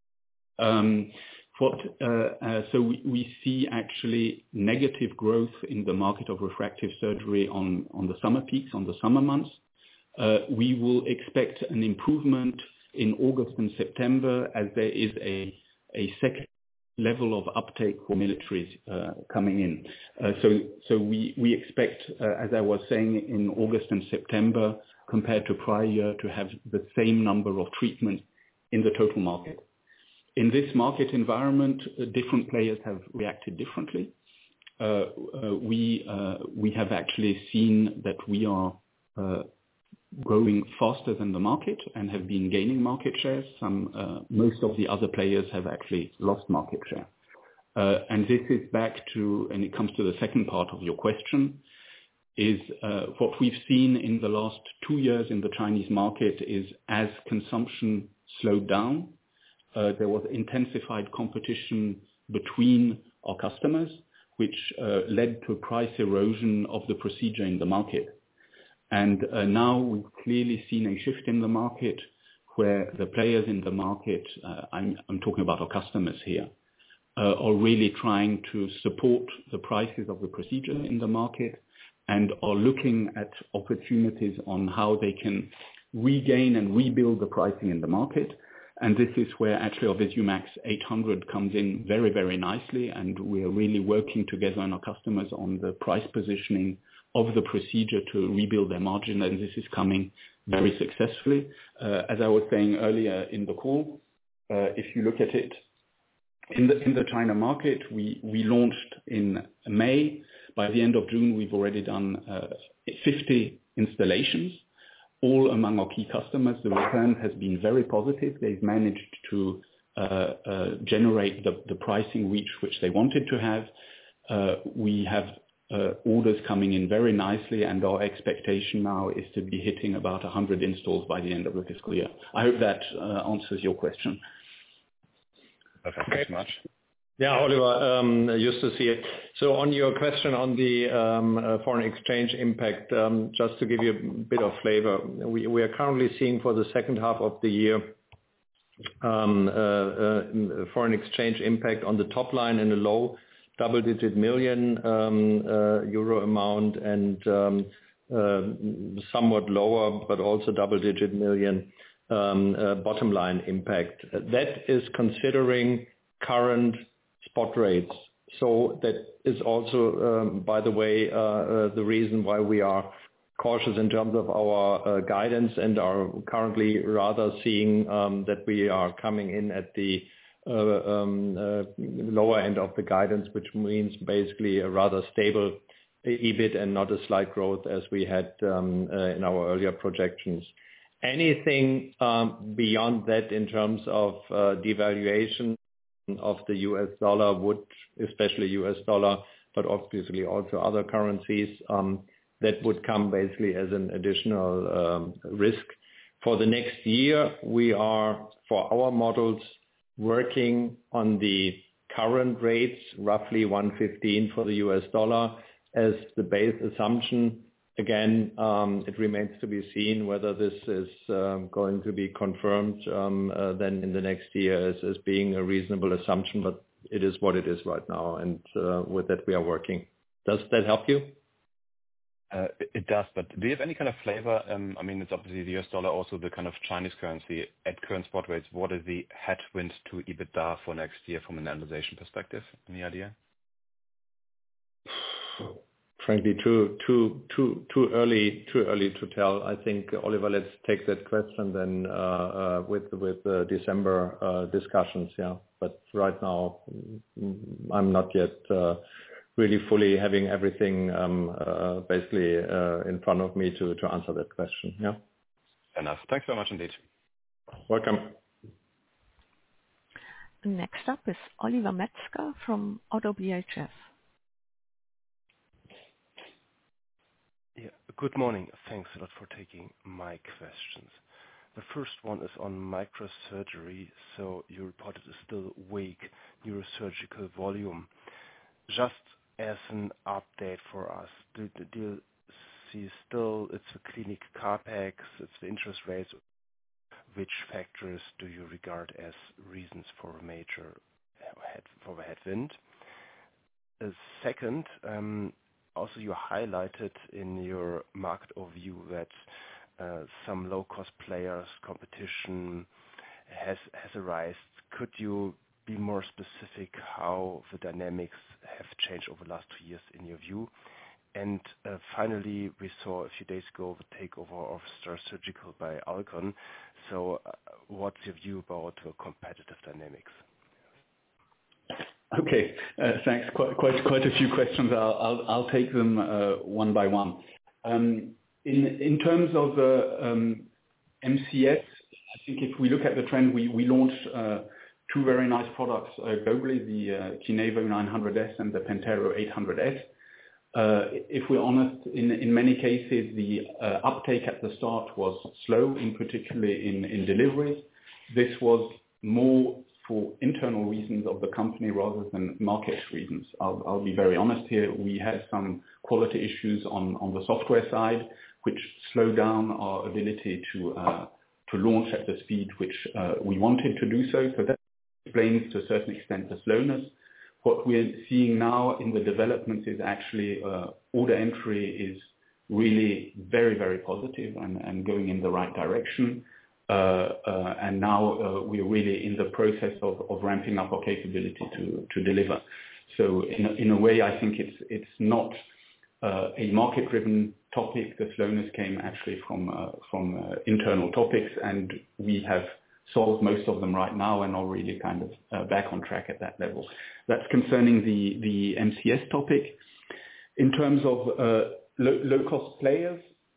S3: Um, what, uh, uh, so we, we see actually negative growth in the market of refractive surgery on, on the summer peaks, on the summer months. Uh, we will expect an improvement in August and September as there is a, a second level of uptake for militaries uh, coming in. Uh, so so we, we expect, uh, as I was saying, in August and September, compared to prior year, to have the same number of treatments in the total market. In this market environment, uh, different players have reacted differently. Uh, uh, we uh, we have actually seen that we are uh, growing faster than the market and have been gaining market share. Some, uh, most of the other players have actually lost market share. Uh, and this is back to, and it comes to the second part of your question, is uh, what we've seen in the last two years in the Chinese market is as consumption slowed down, uh, there was intensified competition between our customers, which uh, led to price erosion of the procedure in the market. And uh, now we've clearly seen a shift in the market where the players in the market, uh, I'm, I'm talking about our customers here, uh, are really trying to support the prices of the procedure in the market and are looking at opportunities on how they can regain and rebuild the pricing in the market. And this is where actually our VISUMAX eight hundred comes in very, very nicely, and we are really working together on our customers on the price positioning of the procedure to rebuild their margin, and this is coming very successfully. Uh, as I was saying earlier in the call, uh, if you look at it, in the in the China market, we, we launched in May. By the end of June, we've already done uh, fifty installations, all among our key customers. The return has been very positive. They've managed to uh, uh, generate the, the pricing reach which they wanted to have. Uh, we have Uh, orders coming in very nicely, and our expectation now is to be hitting about one hundred installs by the end of the fiscal year. I hope that uh, answers your question.
S6: Okay, thanks so much.
S4: Yeah, Oliver, um, Justus here. So on your question on the um, uh, foreign exchange impact, um, just to give you a bit of flavor, we, we are currently seeing for the second half of the year um, uh, uh, foreign exchange impact on the top line in a low double-digit million um, uh, euro amount, and um, uh, somewhat lower, but also double-digit million um, uh, bottom line impact. That is considering current spot rates. So that is also, um, by the way, uh, uh, the reason why we are cautious in terms of our uh, guidance and are currently rather seeing um, that we are coming in at the Uh, um, uh, lower end of the guidance, which means basically a rather stable E B I T and not a slight growth as we had um, uh, in our earlier projections. Anything um, beyond that in terms of uh, devaluation of the U S dollar would, especially U S dollar, but obviously also other currencies, um, that would come basically as an additional um, risk. For the next year, we are, for our models, working on the current rates, roughly one fifteen for the U S dollar, as the base assumption. Again, um, it remains to be seen whether this is um, going to be confirmed um, uh, then in the next year as, as being a reasonable assumption, but it is what it is right now, and uh, with that we are working. Does that help you?
S6: Uh, It it does, but do you have any kind of flavor? Um, I mean, it's obviously the U S dollar, also the kind of Chinese currency. At current spot rates, what is the headwind to EBITDA for next year from an analyzation perspective? Any idea?
S4: Frankly, too too too too early too early to tell. I think, Oliver, let's take that question then uh, uh, with with uh, December uh, discussions. Yeah, but right now mm, I'm not yet uh, really fully having everything um, uh, basically uh, in front of me to to answer that question. Yeah.
S6: Enough. Thanks very much indeed.
S4: Welcome.
S1: Next up is Oliver Metzger from Oddo B H F.
S7: Yeah. Good morning. Thanks a lot for taking my questions. The first one is on microsurgery. So you reported a still weak neurosurgical volume. Just as an update for us, do, do you see still it's the clinic capex, it's the interest rates? Which factors do you regard as reasons for a major head, for the headwind? Uh, second, um, also you highlighted in your market overview that uh, some low-cost players competition has has arisen. Could you be more specific how the dynamics have changed over the last two years in your view? And uh, finally, we saw a few days ago the takeover of Star Surgical by Alcon. So uh, what's your view about the competitive dynamics?
S3: Okay, uh, thanks. Quite, quite, quite a few questions. I'll, I'll, I'll take them uh, one by one. Um, in, in terms of uh, um, M C S, I think if we look at the trend, we, we launched uh, two very nice products uh, globally, the uh, Kinevo nine hundred S and the Pentero eight hundred S. Uh, if we're honest, in, in many cases, the uh, uptake at the start was slow, in particularly in, in deliveries. This was more for internal reasons of the company rather than market reasons. I'll, I'll be very honest here. We had some quality issues on, on the software side, which slowed down our ability to uh, to launch at the speed which uh, we wanted to do so. So that explains to a certain extent the slowness. What we're seeing now in the development is actually uh, order entry is really very, very positive and, and going in the right direction. Uh, uh, and now uh, we're really in the process of, of ramping up our capability to, to deliver. So in a, in a way, I think it's it's not uh, a market-driven topic. The slowness came actually from uh, from uh, internal topics, and we have solved most of them right now and are really kind of uh, back on track at that level. That's concerning the, the M C S topic. In terms of uh, low, low-cost players,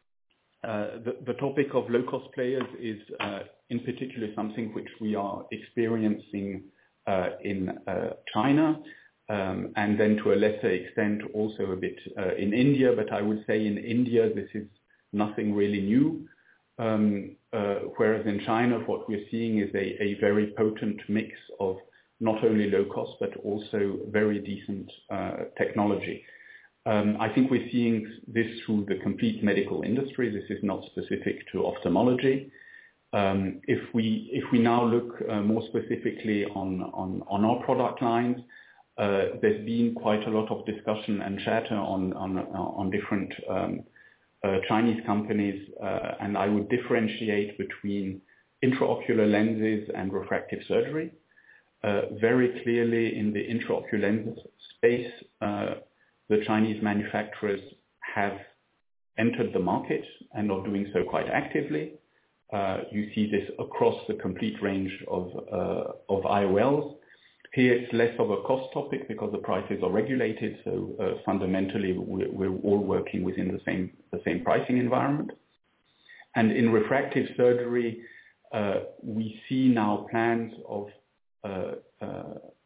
S3: uh, the, the topic of low-cost players is uh, in particular something which we are experiencing uh, in uh, China, um, and then to a lesser extent also a bit uh, in India, but I would say in India this is nothing really new. Um, uh, whereas in China, what we're seeing is a, a very potent mix of not only low cost, but also very decent uh, technology. Um, I think we're seeing this through the complete medical industry. This is not specific to ophthalmology. Um, if we if we now look uh, more specifically on, on, on our product lines, uh, there's been quite a lot of discussion and chatter on, on, on different um, Uh, Chinese companies, uh, and I would differentiate between intraocular lenses and refractive surgery. Uh, very clearly in the intraocular lens space, uh, the Chinese manufacturers have entered the market and are doing so quite actively. Uh, you see this across the complete range of, uh, of I O Ls. Here it's less of a cost topic because the prices are regulated, so uh, fundamentally we're, we're all working within the same the same pricing environment. And in refractive surgery, uh, we see now plans of uh, uh,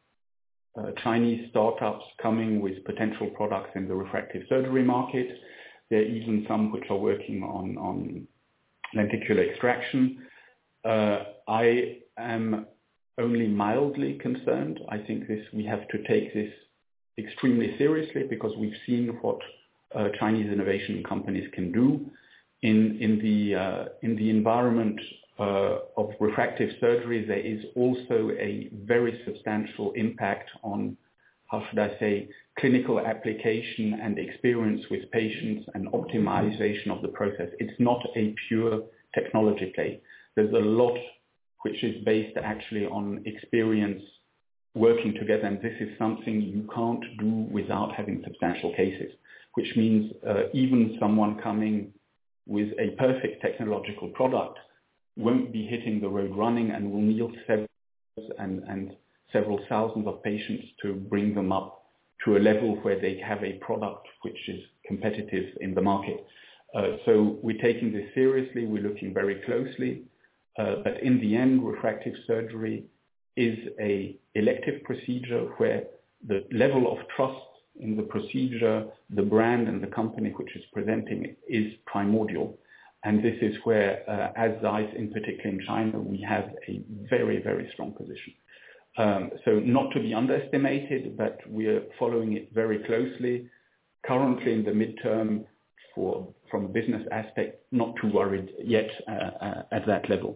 S3: uh, Chinese startups coming with potential products in the refractive surgery market. There are even some which are working on, on lenticular extraction. Uh, I am only mildly concerned. I think this we have to take this extremely seriously because we've seen what uh, Chinese innovation companies can do in in the uh, in the environment uh, of refractive surgery. There is also a very substantial impact on, how should I say, clinical application and experience with patients and optimization of the process. It's not a pure technology play. There's a lot which is based actually on experience working together, and this is something you can't do without having substantial cases, which means uh, even someone coming with a perfect technological product won't be hitting the road running and will need several and, and several thousands of patients to bring them up to a level where they have a product which is competitive in the market. Uh, so we're taking this seriously, we're looking very closely, uh, but in the end, refractive surgery is a elective procedure where the level of trust in the procedure, the brand and the company which is presenting it is primordial. And this is where, uh, as ZEISS in particular in China, we have a very, very strong position. Um, so not to be underestimated, but we're following it very closely. Currently in the midterm, for from a business aspect, not too worried yet uh, uh, at that level.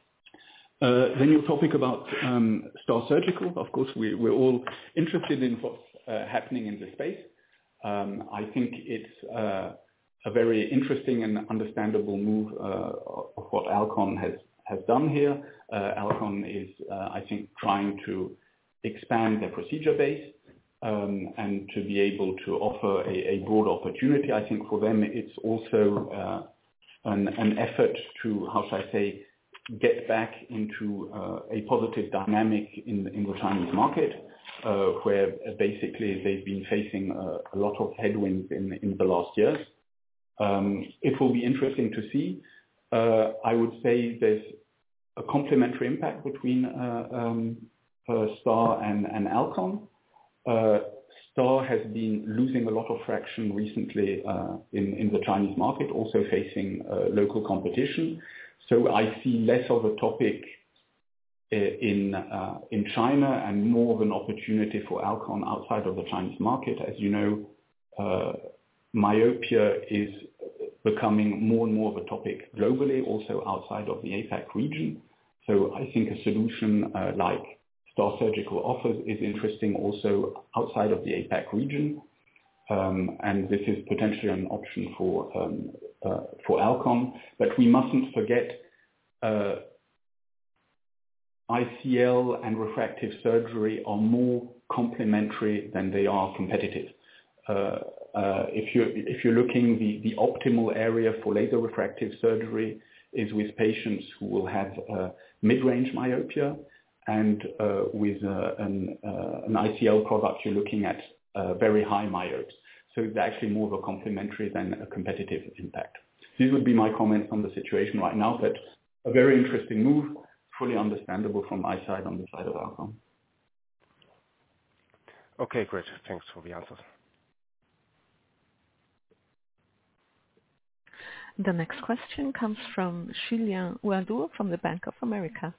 S3: Uh, then your topic about um, Star Surgical, of course, we, we're all interested in what's uh, happening in the space. Um, I think it's uh, a very interesting and understandable move uh, of what Alcon has, has done here. Uh, Alcon is, uh, I think, trying to expand their procedure base um, and to be able to offer a, a broad opportunity. I think for them it's also uh, an, an effort to, how should I say, get back into uh, a positive dynamic in, in the Chinese market, uh, where basically they've been facing uh, a lot of headwinds in, in the last years. Um, it will be interesting to see. Uh, I would say there's a complementary impact between uh, um, uh, Star and, and Alcon. Uh, Star has been losing a lot of traction recently uh, in, in the Chinese market, also facing uh, local competition. So I see less of a topic uh, in uh, in China and more of an opportunity for Alcon outside of the Chinese market. As you know, uh, myopia is becoming more and more of a topic globally, also outside of the APAC region. So I think a solution uh, like Star Surgical offers is interesting also outside of the APAC region. Um, and this is potentially an option for um, uh, for Alcon. But we mustn't forget uh, I C L and refractive surgery are more complementary than they are competitive. Uh, uh, if you're if you're looking, the, the optimal area for laser refractive surgery is with patients who will have uh, mid-range myopia, and uh, with uh, an, uh, an I C L product, you're looking at uh, very high myopes. So it's actually more of a complementary than a competitive impact. These would be my comments on the situation right now, but a very interesting move, fully understandable from my side on the side of Alcon.
S7: Okay, great. Thanks for the answers.
S1: The next question comes from Julien Ouaddour from the Bank of America.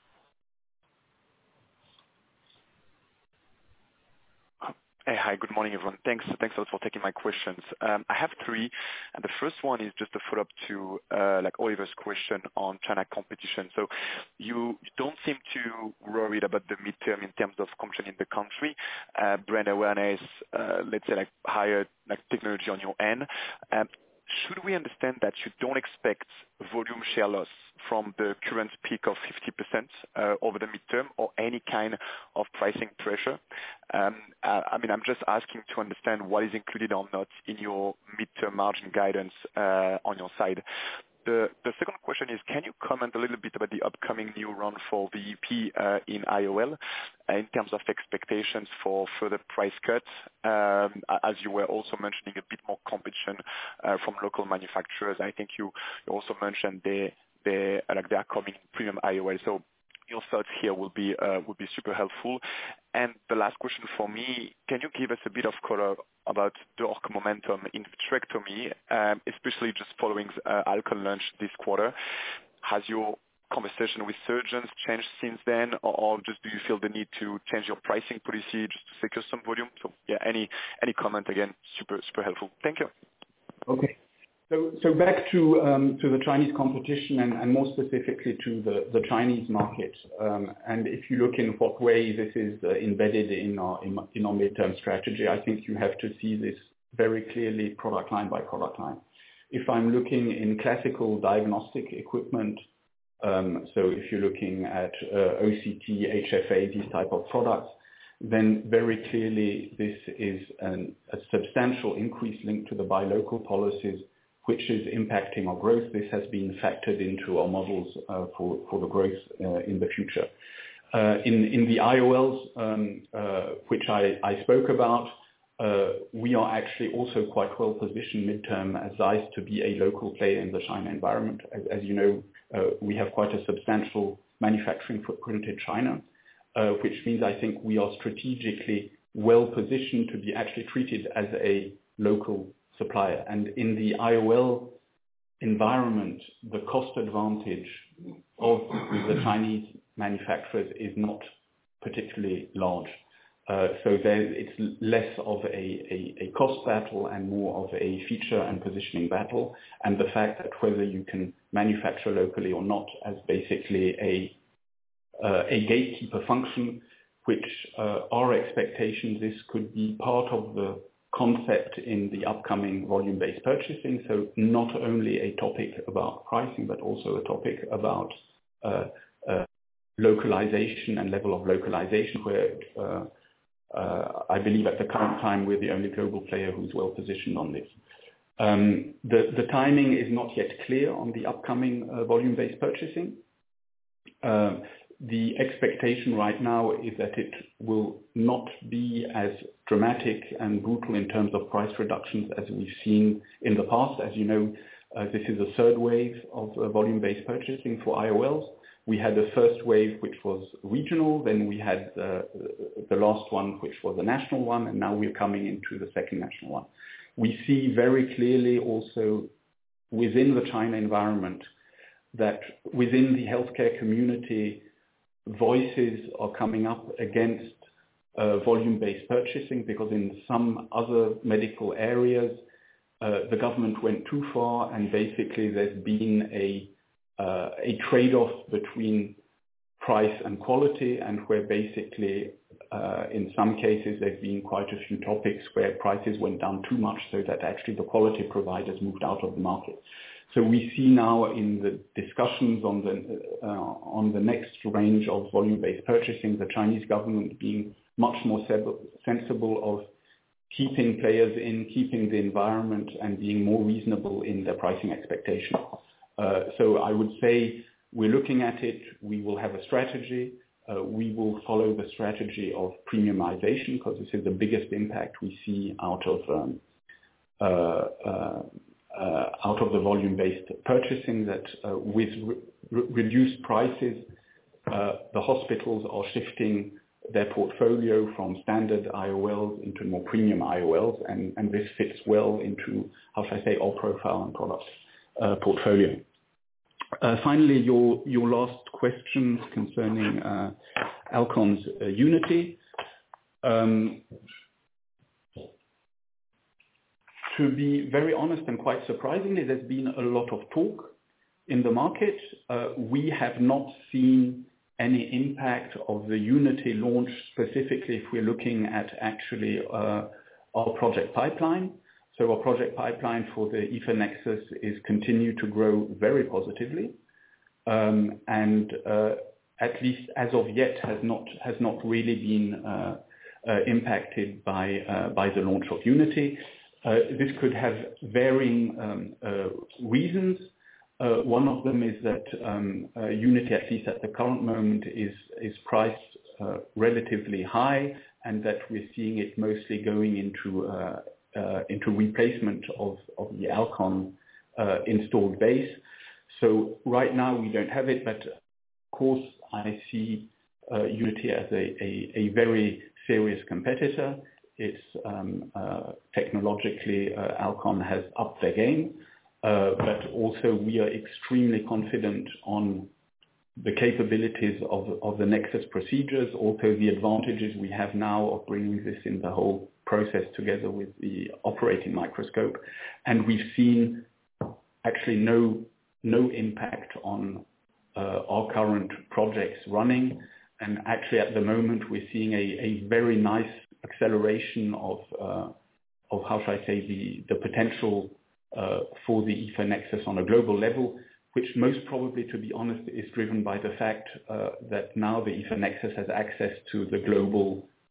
S8: Hey, hi, good morning, everyone. Thanks thanks a lot for taking my questions. Um, I have three, and the first one is just a follow-up to uh, like Oliver's question on China competition. So you don't seem too worried about the midterm in terms of competition in the country, uh, brand awareness, uh, let's say like higher like technology on your end. Um, Should we understand that you don't expect volume share loss from the current peak of fifty percent uh, over the midterm or any kind of pricing pressure? Um, I, I mean, I'm just asking to understand what is included or not in your midterm margin guidance uh, on your side. The, the second question is, can you comment a little bit about the upcoming new round for V E P uh, in I O L uh, in terms of expectations for further price cuts, um, as you were also mentioning a bit more competition uh, from local manufacturers. I think you, you also mentioned they they like they are coming premium I O L. So your thoughts here will be uh, would be super helpful. And the last question for me, can you give us a bit of color about the org momentum in vitrectomy, um, especially just following uh, Alcon launch this quarter? Has your conversation with surgeons changed since then, or, or just do you feel the need to change your pricing policy just to secure some volume? So yeah, any any comment again, super super helpful. Thank you.
S3: Okay. So, so back to um, to the Chinese competition and, and more specifically to the, the Chinese market. Um, and if you look in what way this is uh, embedded in our in, in our midterm strategy, I think you have to see this very clearly product line by product line. If I'm looking in classical diagnostic equipment, um, so if you're looking at uh, O C T, H F A, these type of products, then very clearly this is an, a substantial increase linked to the buy local policies, which is impacting our growth. This has been factored into our models uh, for, for the growth uh, in the future. Uh, in, in the I O Ls, um, uh, which I, I spoke about, uh, we are actually also quite well positioned midterm as Zeiss to be a local player in the China environment. As, as you know, uh, we have quite a substantial manufacturing footprint in China, uh, which means I think we are strategically well positioned to be actually treated as a local supplier. And in the I O L environment, the cost advantage of the Chinese manufacturers is not particularly large. Uh, so there, it's less of a, a, a cost battle and more of a feature and positioning battle. And the fact that whether you can manufacture locally or not as basically a, uh, a gatekeeper function, which uh, our expectations, this could be part of the concept in the upcoming volume-based purchasing. So not only a topic about pricing, but also a topic about uh, uh, localization and level of localization, where uh, uh, I believe at the current time we're the only global player who's well positioned on this. Um, the, the timing is not yet clear on the upcoming uh, volume-based purchasing. Uh, The expectation right now is that it will not be as dramatic and brutal in terms of price reductions as we've seen in the past. As you know, uh, this is a third wave of uh, volume-based purchasing for I O Ls. We had the first wave, which was regional, then we had uh, the last one, which was a national one, and now we're coming into the second national one. We see very clearly also within the China environment that within the healthcare community, voices are coming up against uh, volume-based purchasing, because in some other medical areas, uh, the government went too far, and basically there's been a uh, a trade-off between price and quality, and where basically uh, in some cases there's been quite a few topics where prices went down too much, so that actually the quality providers moved out of the market. So we see now in the discussions on the uh, on the next range of volume-based purchasing, the Chinese government being much more sensible of keeping players in, keeping the environment, and being more reasonable in their pricing expectation. Uh, so I would say we're looking at it. We will have a strategy. Uh, we will follow the strategy of premiumization, because this is the biggest impact we see out of um, uh, uh, Uh, out of the volume-based purchasing, that uh, with re- reduced prices, uh, the hospitals are shifting their portfolio from standard I O Ls into more premium I O Ls, and, and this fits well into, how should I say, our profile and product uh, portfolio. Uh, finally, your your last questions concerning uh, Alcon's uh, Unity. Um, To be very honest and quite surprisingly, there's been a lot of talk in the market. Uh, we have not seen any impact of the Unity launch, specifically if we're looking at actually uh, our project pipeline. So our project pipeline for the E F A Nexus is continue to grow very positively, um, and uh, at least as of yet has not has not really been uh, uh, impacted by uh, by the launch of Unity. Uh, this could have varying um, uh, reasons. Uh, one of them is that um, uh, Unity, at least at the current moment, is is priced uh, relatively high, and that we're seeing it mostly going into uh, uh, into replacement of of the Alcon uh, installed base. So right now we don't have it, but of course I see uh, Unity as a, a, a very serious competitor. It's um, uh, technologically, uh, Alcon has upped their game, uh, but also we are extremely confident on the capabilities of, of the Nexus procedures, also the advantages we have now of bringing this in the whole process together with the operating microscope. And we've seen actually no, no impact on uh, our current projects running. And actually at the moment we're seeing a, a very nice acceleration of, uh, of how should I say, the, the potential uh, for the E F A Nexus on a global level, which most probably, to be honest, is driven by the fact uh, that now the E F A Nexus has access to the global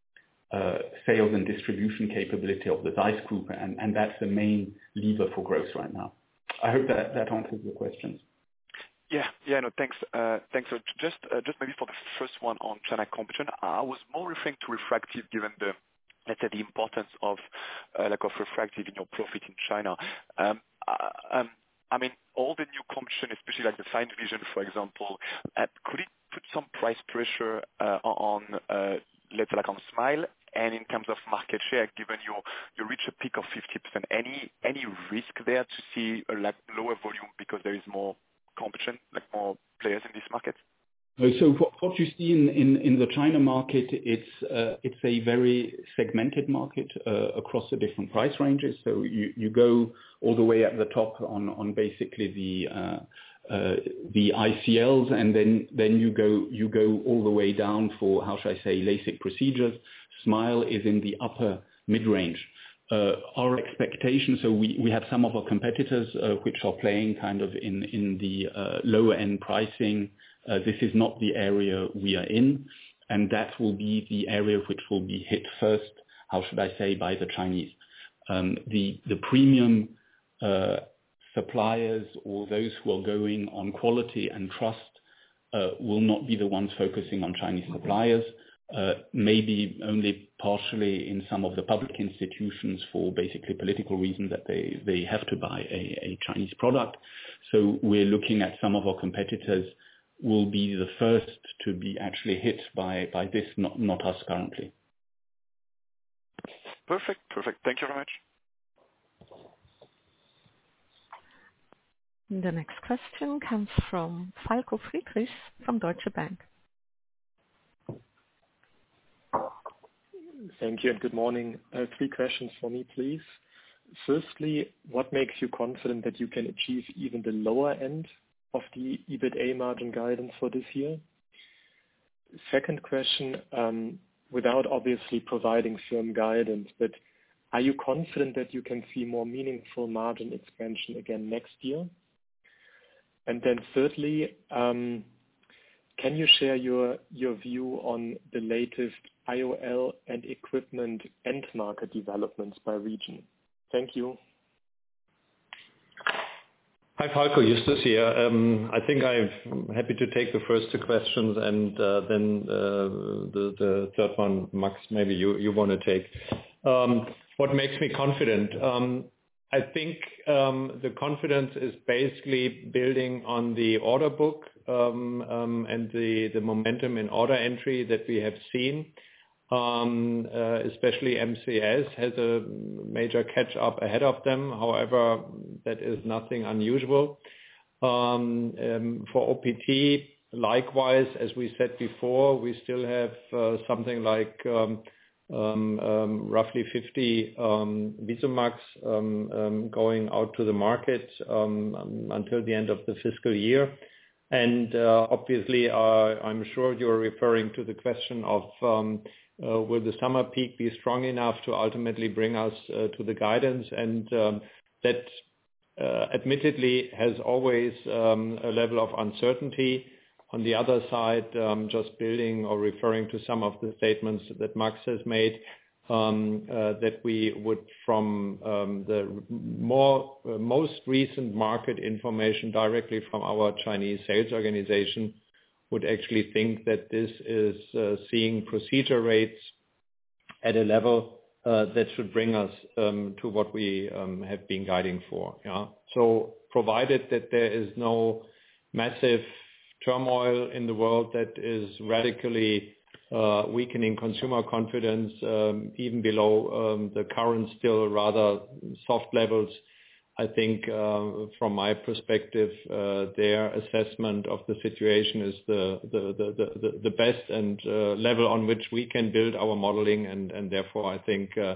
S3: uh, sales and distribution capability of the ZEISS Group, and, and that's the main lever for growth right now. I hope that, that answers your questions.
S8: Yeah, yeah, no, thanks. Uh, thanks. So just, uh, just maybe for the first one on China competition, I was more referring to refractive, given the, let's say, the importance of uh, like of refractive in your profit in China. Um, uh, um, I mean, all the new competition, especially like the Fine Vision, for example, uh, could it put some price pressure uh, on, uh, let's say, like on Smile? And in terms of market share, given you you reach a peak of fifty percent, any any risk there to see a like lower volume because there is more competition, like more players in this market?
S3: So what you see in, in, in the China market, it's uh, it's a very segmented market uh, across the different price ranges. So you, you go all the way at the top on, on basically the uh, uh, the I C Ls, and then, then you go you go all the way down for, how should I say, LASIK procedures. Smile is in the upper mid-range. Uh, our expectation, so we, we have some of our competitors uh, which are playing kind of in, in the uh, lower end pricing. Uh, this is not the area we are in, and that will be the area which will be hit first, how should I say, by the Chinese. Um, the, the premium uh, suppliers, or those who are going on quality and trust, uh, will not be the ones focusing on Chinese suppliers. Uh, maybe only partially in some of the public institutions for basically political reasons that they, they have to buy a, a Chinese product. So we're looking at some of our competitors will be the first to be actually hit by, by this, not, not us currently.
S8: Perfect, perfect. Thank you very much.
S1: The next question comes from Falko Friedrichs from Deutsche Bank.
S9: Thank you and good morning. Uh, three questions for me, please. Firstly, what makes you confident that you can achieve even the lower end of the EBITA margin guidance for this year? Second question, um, without obviously providing firm guidance, but are you confident that you can see more meaningful margin expansion again next year? And then thirdly, um, can you share your, your view on the latest I O L and equipment end market developments by region? Thank you.
S4: Hi, Falko, Justus here. Um, I think I'm happy to take the first two questions, and uh, then uh, the, the third one, Max, maybe you, you want to take. Um, what makes me confident? Um, I think um, the confidence is basically building on the order book um, um, and the, the momentum in order entry that we have seen. Um, uh, especially M C S has a major catch up ahead of them. However, that is nothing unusual. Um, um, for O P T, likewise, as we said before, we still have uh, something like um, um, um, roughly fifty um, VisuMax um, um, going out to the market um, until the end of the fiscal year. And uh, obviously, uh, I'm sure you're referring to the question of um, Uh, will the summer peak be strong enough to ultimately bring us uh, to the guidance? And um, that uh, admittedly has always um, a level of uncertainty. On the other side, um, just building or referring to some of the statements that Max has made, um, uh, that we would, from um, the more uh, most recent market information directly from our Chinese sales organization, would actually think that this is uh, seeing procedure rates at a level uh, that should bring us um, to what we um, have been guiding for. Yeah. So provided that there is no massive turmoil in the world that is radically uh, weakening consumer confidence, um, even below um, the current still rather soft levels. I think uh, from my perspective, uh, their assessment of the situation is the the the the, the best and uh, level on which we can build our modeling, and and therefore I think uh,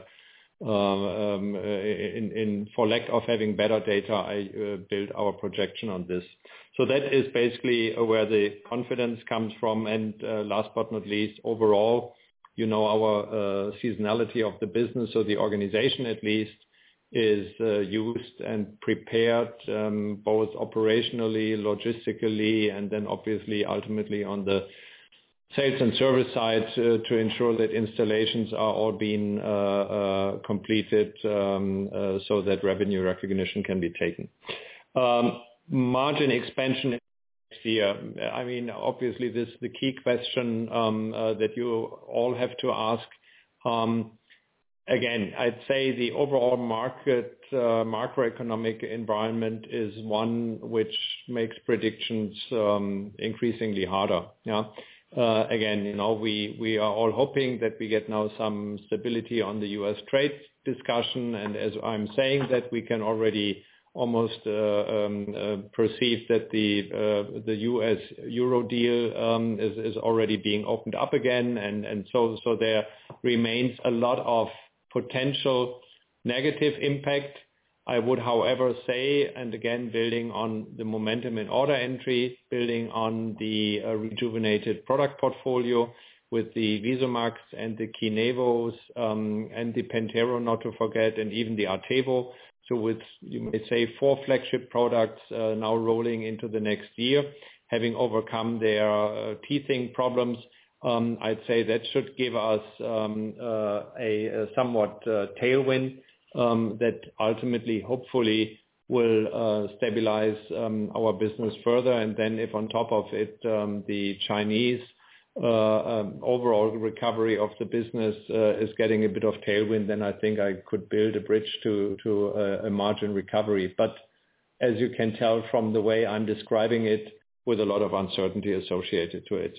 S4: um, in, in for lack of having better data, I uh, build our projection on this. So that is basically where the confidence comes from. And uh, last but not least, overall, you know, our uh, seasonality of the business, so the organization at least, is uh, used and prepared um, both operationally, logistically, and then obviously ultimately on the sales and service side uh, to ensure that installations are all being uh, uh, completed um, uh, so that revenue recognition can be taken. Um, margin expansion next year. I mean, obviously this is the key question um, uh, that you all have to ask. Um, Again, I'd say the overall market uh, macroeconomic environment is one which makes predictions um, increasingly harder. Yeah. Uh, again, you know, we we are all hoping that we get now some stability on the U S trade discussion, and as I'm saying that, we can already almost uh, um, uh, perceive that the uh, the U S Euro deal um, is is already being opened up again, and and so so there remains a lot of potential negative impact. I would, however, say, and again, building on the momentum in order entry, building on the uh, rejuvenated product portfolio with the VisuMax and the Kinevos um, and the Pentero, not to forget, and even the Artevo. So with, you may say, four flagship products uh, now rolling into the next year, having overcome their uh, teething problems, Um, I'd say that should give us um, uh, a, a somewhat uh, tailwind um, that ultimately, hopefully, will uh, stabilize um, our business further. And then if on top of it, um, the Chinese uh, um, overall recovery of the business uh, is getting a bit of tailwind, then I think I could build a bridge to, to a, a margin recovery. But as you can tell from the way I'm describing it, with a lot of uncertainty associated to it.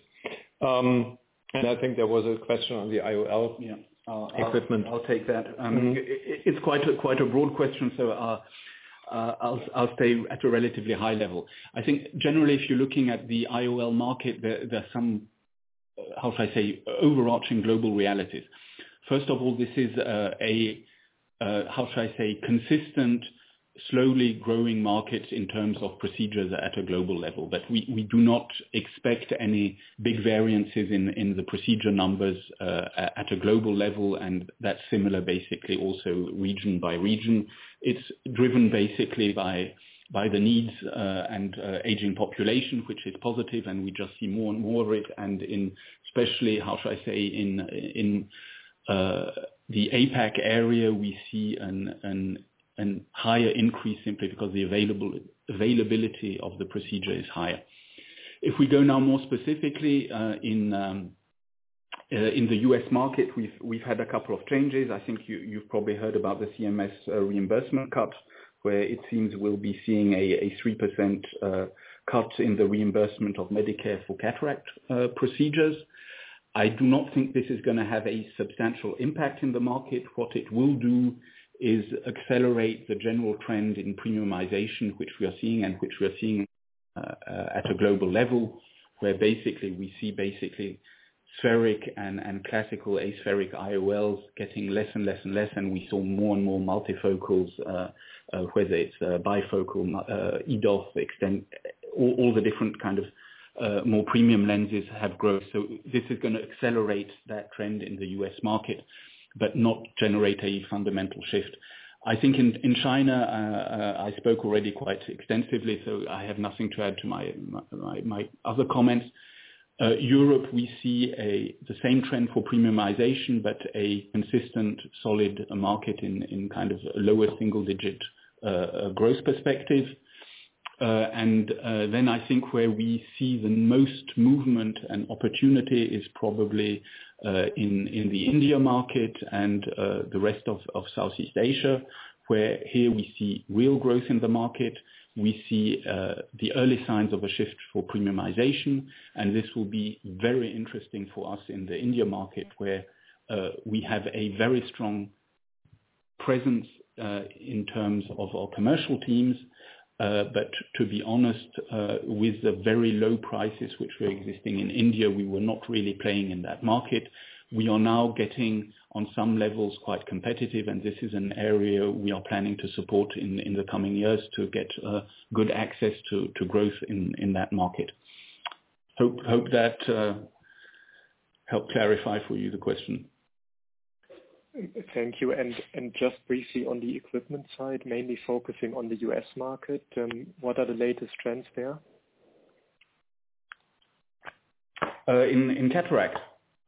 S4: Um, and I think there was a question on the I O L
S3: yeah. uh,
S4: equipment.
S3: I'll, I'll take that. Um,
S4: mm-hmm.
S3: it, it's quite a, quite a broad question, so uh, uh, I'll, I'll stay at a relatively high level. I think generally, if you're looking at the I O L market, there, there are some, uh, how should I say, overarching global realities. First of all, this is uh, a, uh, how should I say, consistent, slowly growing market in terms of procedures at a global level. But we, we do not expect any big variances in, in the procedure numbers uh, at a global level, and that's similar basically also region by region. It's driven basically by by the needs uh, and uh, aging population, which is positive, and we just see more and more of it. And in especially, how should I say, in in uh, the APAC area, we see an an and higher increase simply because the available availability of the procedure is higher. If we go now more specifically uh, in um, uh, in the U S market, we've we've had a couple of changes. I think you, you've probably heard about the C M S uh, reimbursement cut, where it seems we'll be seeing a a three percent uh, cut in the reimbursement of Medicare for cataract uh, procedures. I do not think this is going to have a substantial impact in the market. What it will do is accelerate the general trend in premiumization, which we are seeing and which we are seeing uh, uh, at a global level, where basically we see basically spheric and, and classical aspheric I O Ls getting less and less and less, and we saw more and more multifocals, uh, uh, whether it's uh, bifocal, uh, E D O F, extend, all, all the different kind of uh, more premium lenses have growth. So this is going to accelerate that trend in the U S market, but not generate a fundamental shift. I think in, in China, uh, uh, I spoke already quite extensively, so I have nothing to add to my my, my other comments. Uh, Europe, we see a the same trend for premiumization, but a consistent, solid market in, in kind of a lower single-digit uh, growth perspective. Uh, and uh, then I think where we see the most movement and opportunity is probably uh, in in the India market and uh, the rest of, of Southeast Asia, where here we see real growth in the market. We see uh, the early signs of a shift for premiumization, and this will be very interesting for us in the India market, where uh, we have a very strong presence uh, in terms of our commercial teams. Uh, but to be honest, uh, with the very low prices which were existing in India, we were not really playing in that market. We are now getting on some levels quite competitive, and this is an area we are planning to support in, in the coming years to get uh, good access to, to growth in, in that market. Hope, hope that uh, helped clarify for you the question.
S9: Thank you. And and just briefly on the equipment side, mainly focusing on the U S market, um, what are the latest trends there?
S3: Uh, in, in cataract?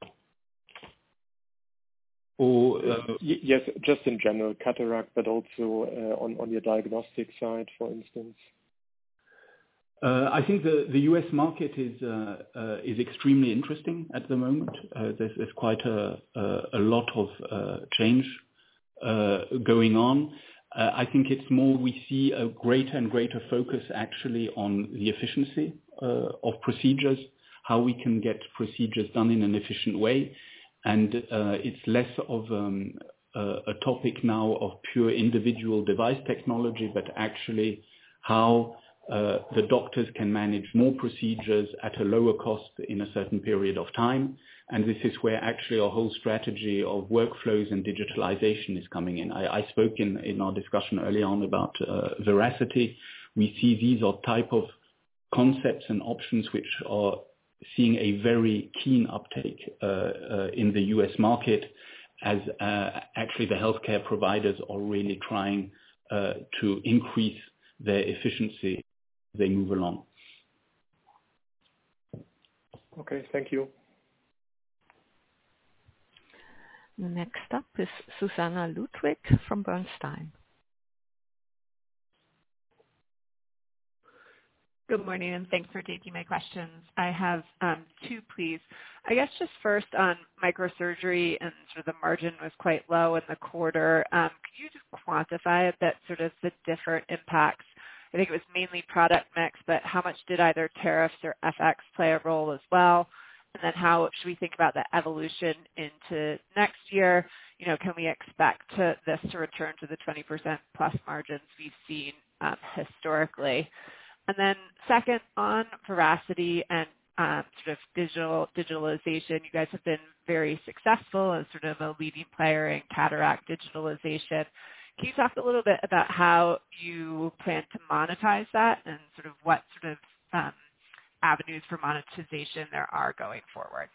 S3: Or uh,
S9: y- yes, just in general, cataract, but also uh, on, on your diagnostic side, for instance.
S3: Uh, I think the, the U S market is uh, uh, is extremely interesting at the moment. Uh, there's, there's quite a, a, a lot of uh, change uh, going on. Uh, I think it's more we see a greater and greater focus actually on the efficiency uh, of procedures, how we can get procedures done in an efficient way. And uh, it's less of um, a, a topic now of pure individual device technology, but actually how Uh, the doctors can manage more procedures at a lower cost in a certain period of time. And this is where actually our whole strategy of workflows and digitalization is coming in. I, I spoke in, in our discussion early on about uh, Veracity. We see these are type of concepts and options which are seeing a very keen uptake uh, uh, in the U S market, as uh, actually the healthcare providers are really trying uh, to increase their efficiency they move along.
S9: Okay, thank you.
S1: Next up is Susanna Ludwig from Bernstein.
S10: Good morning, and thanks for taking my questions. I have um, two, please. I guess just first on microsurgery, and sort of the margin was quite low in the quarter. Um, could you just quantify a bit sort of the different impacts? I think it was mainly product mix, but how much did either tariffs or F X play a role as well? And then how should we think about the evolution into next year? You know, can we expect to, this to return to the twenty percent plus margins we've seen um, historically? And then second, on Veracity and um, sort of digital digitalization, you guys have been very successful as sort of a leading player in cataract digitalization. Can you talk a little bit about how you plan to monetize that and sort of what sort of um, avenues for monetization there are going forward?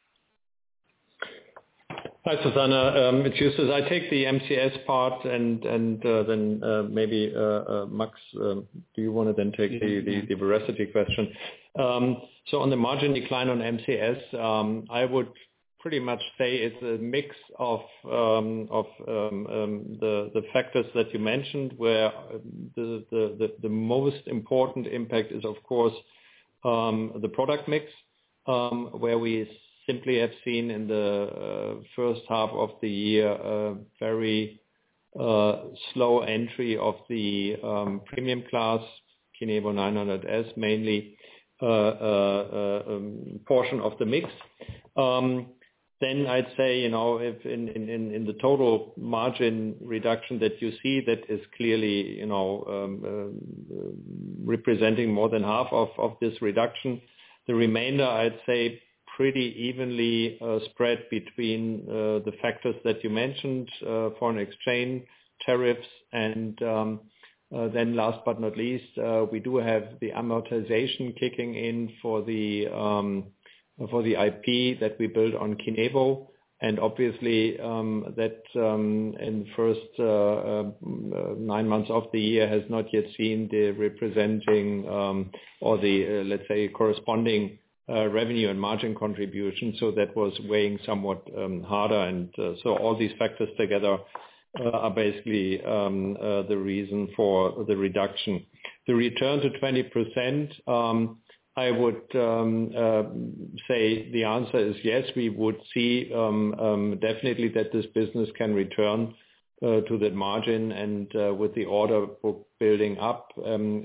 S4: Hi, Susanna. Um, it's Justus. I take the M C S part, and and uh, then uh, maybe uh, uh, Max, um, do you want to then take the, the, the Veracity question? Um, so on the margin decline on M C S, um, I would pretty much say it's a mix of um, of um, um, the the factors that you mentioned, where the the, the, the most important impact is, of course, um, the product mix, um, where we simply have seen in the uh, first half of the year a very uh, slow entry of the um, premium class, KINEVO nine hundred S mainly, uh, uh, uh, um, portion of the mix. Um, then I'd say, you know, if in, in, in the total margin reduction that you see, that is clearly, you know, um, uh, representing more than half of, of this reduction. The remainder, I'd say, pretty evenly uh, spread between uh, the factors that you mentioned, uh, foreign exchange, tariffs, and um, uh, then last but not least, uh, we do have the amortization kicking in for the um, for the I P that we built on KINEVO, and obviously um, that um, in the first uh, uh, nine months of the year has not yet seen the representing um, or the uh, let's say corresponding Uh, revenue and margin contribution, so that was weighing somewhat um, harder, and uh, so all these factors together uh, are basically um, uh, the reason for the reduction. The return to twenty percent, um, I would um, uh, say the answer is yes. We would see um, um, definitely that this business can return uh, to that margin. And uh, with the order book building up, um,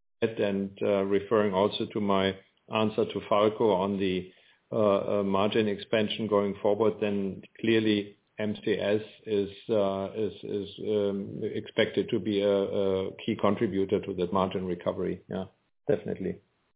S4: and uh, referring also to my answer to Falko on the uh, uh, margin expansion going forward, then clearly M C S is uh, is, is um, expected to be a, a key contributor to that margin recovery. Yeah, definitely.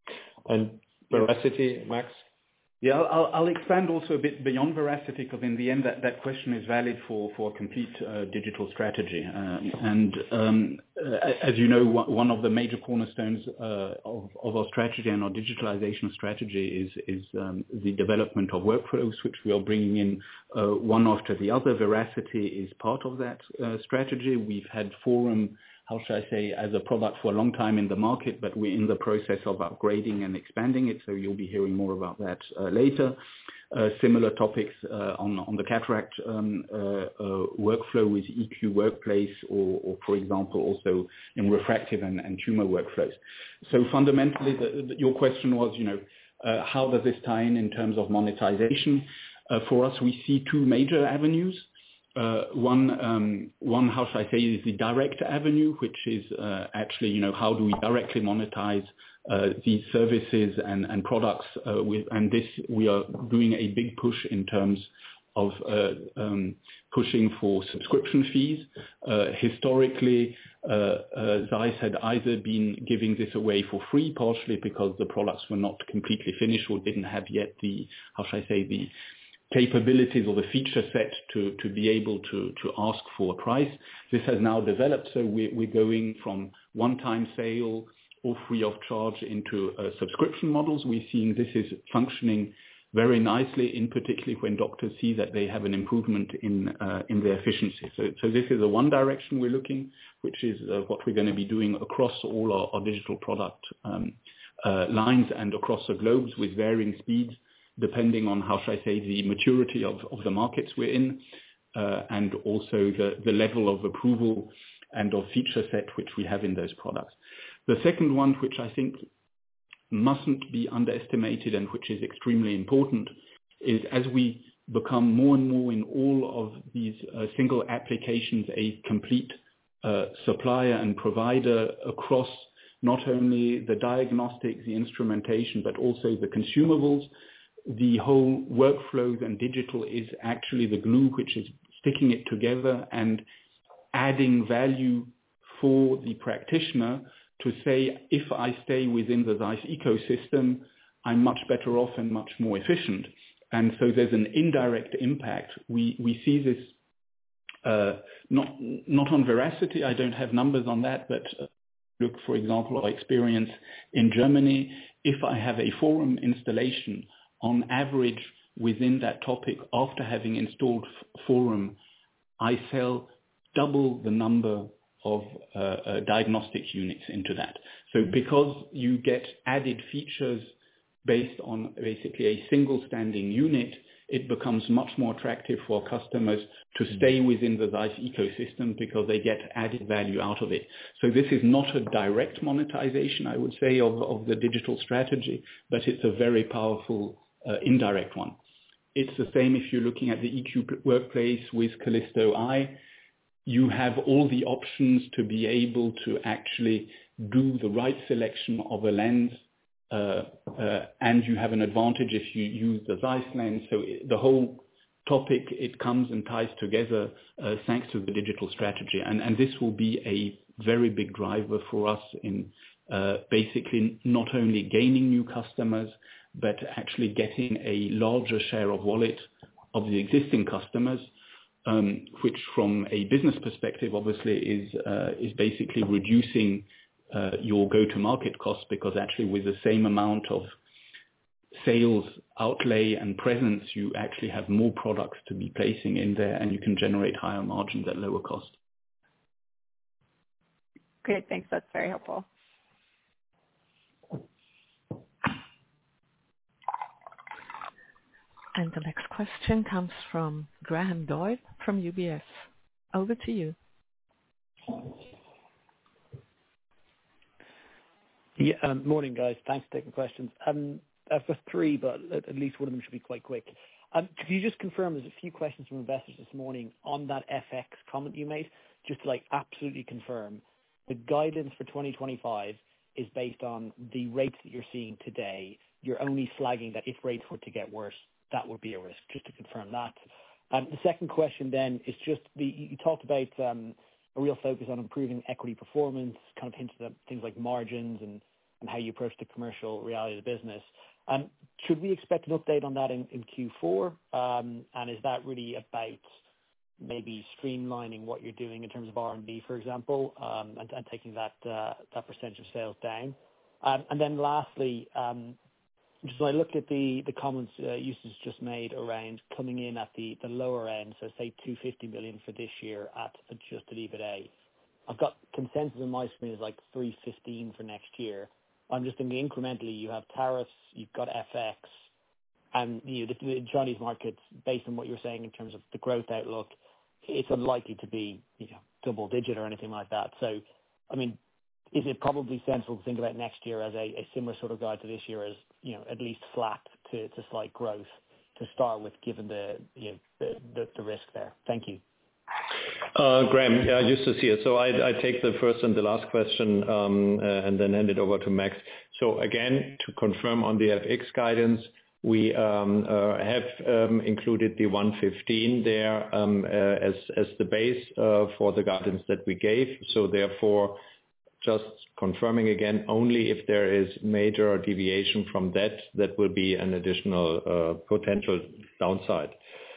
S4: And Veracity, Max?
S3: Yeah, I'll, I'll expand also a bit beyond Veracity, because in the end that, that question is valid for, for a complete uh, digital strategy. Um, and um, uh, as you know, one of the major cornerstones uh, of, of our strategy and our digitalization strategy is, is um, the development of workflows, which we are bringing in uh, one after the other. Veracity is part of that uh, strategy. We've had Forum, how should I say, as a product for a long time in the market, but we're in the process of upgrading and expanding it, so you'll be hearing more about that uh, later. Uh, similar topics uh, on, on the cataract um, uh, uh, workflow with E Q Workplace, or, or for example, also in refractive and, and tumor workflows. So fundamentally, the, the, your question was, you know, uh, how does this tie in in terms of monetization? Uh, for us, we see two major avenues. Uh, one, um, one, how should I say, is the direct avenue, which is uh, actually, you know, how do we directly monetize uh, these services and, and products uh, with, and this, we are doing a big push in terms of uh, um, pushing for subscription fees. Uh, historically, uh, uh, Zeiss had either been giving this away for free, partially because the products were not completely finished or didn't have yet the, how should I say, the capabilities or the feature set to, to be able to, to ask for a price. This has now developed, so we're, we're going from one-time sale or free of charge into uh, subscription models. We're seeing this is functioning very nicely, in particularly when doctors see that they have an improvement in uh, in their efficiency. So, so this is a one direction we're looking, which is uh, what we're going to be doing across all our, our digital product um, uh, lines and across the globes with varying speeds, depending on, how should I say, the maturity of, of the markets we're in, uh, and also the, the level of approval and of feature set which we have in those products. The second one, which I think mustn't be underestimated and which is extremely important, is as we become more and more in all of these uh, single applications a complete uh, supplier and provider across not only the diagnostics, the instrumentation, but also the consumables. The whole workflows and digital is actually the glue which is sticking it together and adding value for the practitioner to say, if I stay within the Zeiss ecosystem, I'm much better off and much more efficient. And so there's an indirect impact. We we see this uh, not not on Veracity. I don't have numbers on that, but uh, look, for example, our experience in Germany. If I have a Forum installation, on average, within that topic, after having installed Forum, I sell double the number of uh, uh, diagnostic units into that. So because you get added features based on basically a single standing unit, it becomes much more attractive for customers to stay within the Zeiss ecosystem because they get added value out of it. So this is not a direct monetization, I would say, of, of the digital strategy, but it's a very powerful uh, indirect one. It's the same if you're looking at the E Q Workplace with Callisto I. You have all the options to be able to actually do the right selection of a lens, uh, uh, and you have an advantage if you use the Zeiss lens. So it, the whole topic, it comes and ties together uh, thanks to the digital strategy. And, and this will be a very big driver for us in uh, basically not only gaining new customers, but actually getting a larger share of wallet of the existing customers, um, which from a business perspective obviously is uh, is basically reducing uh, your go-to-market costs, because actually with the same amount of sales outlay and presence, you actually have more products to be placing in there, and you can generate higher margins at lower cost.
S10: Great, thanks. That's very helpful.
S1: And the next question comes from Graham Doyle from U B S. Over to you.
S11: Yeah, um, morning, guys. Thanks for taking questions. Um, I've got three, but at least one of them should be quite quick. Um, could you just confirm, there's a few questions from investors this morning on that F X comment you made, just to like absolutely confirm, the guidance for twenty twenty-five is based on the rates that you're seeing today. You're only flagging that if rates were to get worse, that would be a risk, just to confirm that. Um, the second question then is just, the you talked about um, a real focus on improving equity performance, kind of hinted at things like margins and, and how you approach the commercial reality of the business. Um, should we expect an update on that in, in Q four? Um, and is that really about maybe streamlining what you're doing in terms of R and D, for example, um, and, and taking that uh, that percentage of sales down? Um, and then lastly, um, just when I looked at the the comments uh, Eustace just made around coming in at the, the lower end, so say two hundred fifty million for this year at adjusted EBITA. I've got consensus on my screen is like three hundred fifteen for next year. I'm just thinking incrementally, you have tariffs, you've got F X, and you know, the, the Chinese markets, based on what you're saying in terms of the growth outlook, it's unlikely to be, you know, double digit or anything like that. So, I mean, is it probably sensible to think about next year as a, a similar sort of guide to this year as, you know, at least flat to, to slight growth to start with, given the, you know, the, the, the risk there? Thank you.
S4: Uh, Graham, yeah, Justus here. So I, I take the first and the last question um, uh, and then hand it over to Max. So again, to confirm on the F X guidance, we um, uh, have um, included the one fifteen there um, uh, as as the base uh, for the guidance that we gave. So therefore, just confirming again, only if there is major deviation from that, that will be an additional uh, potential downside.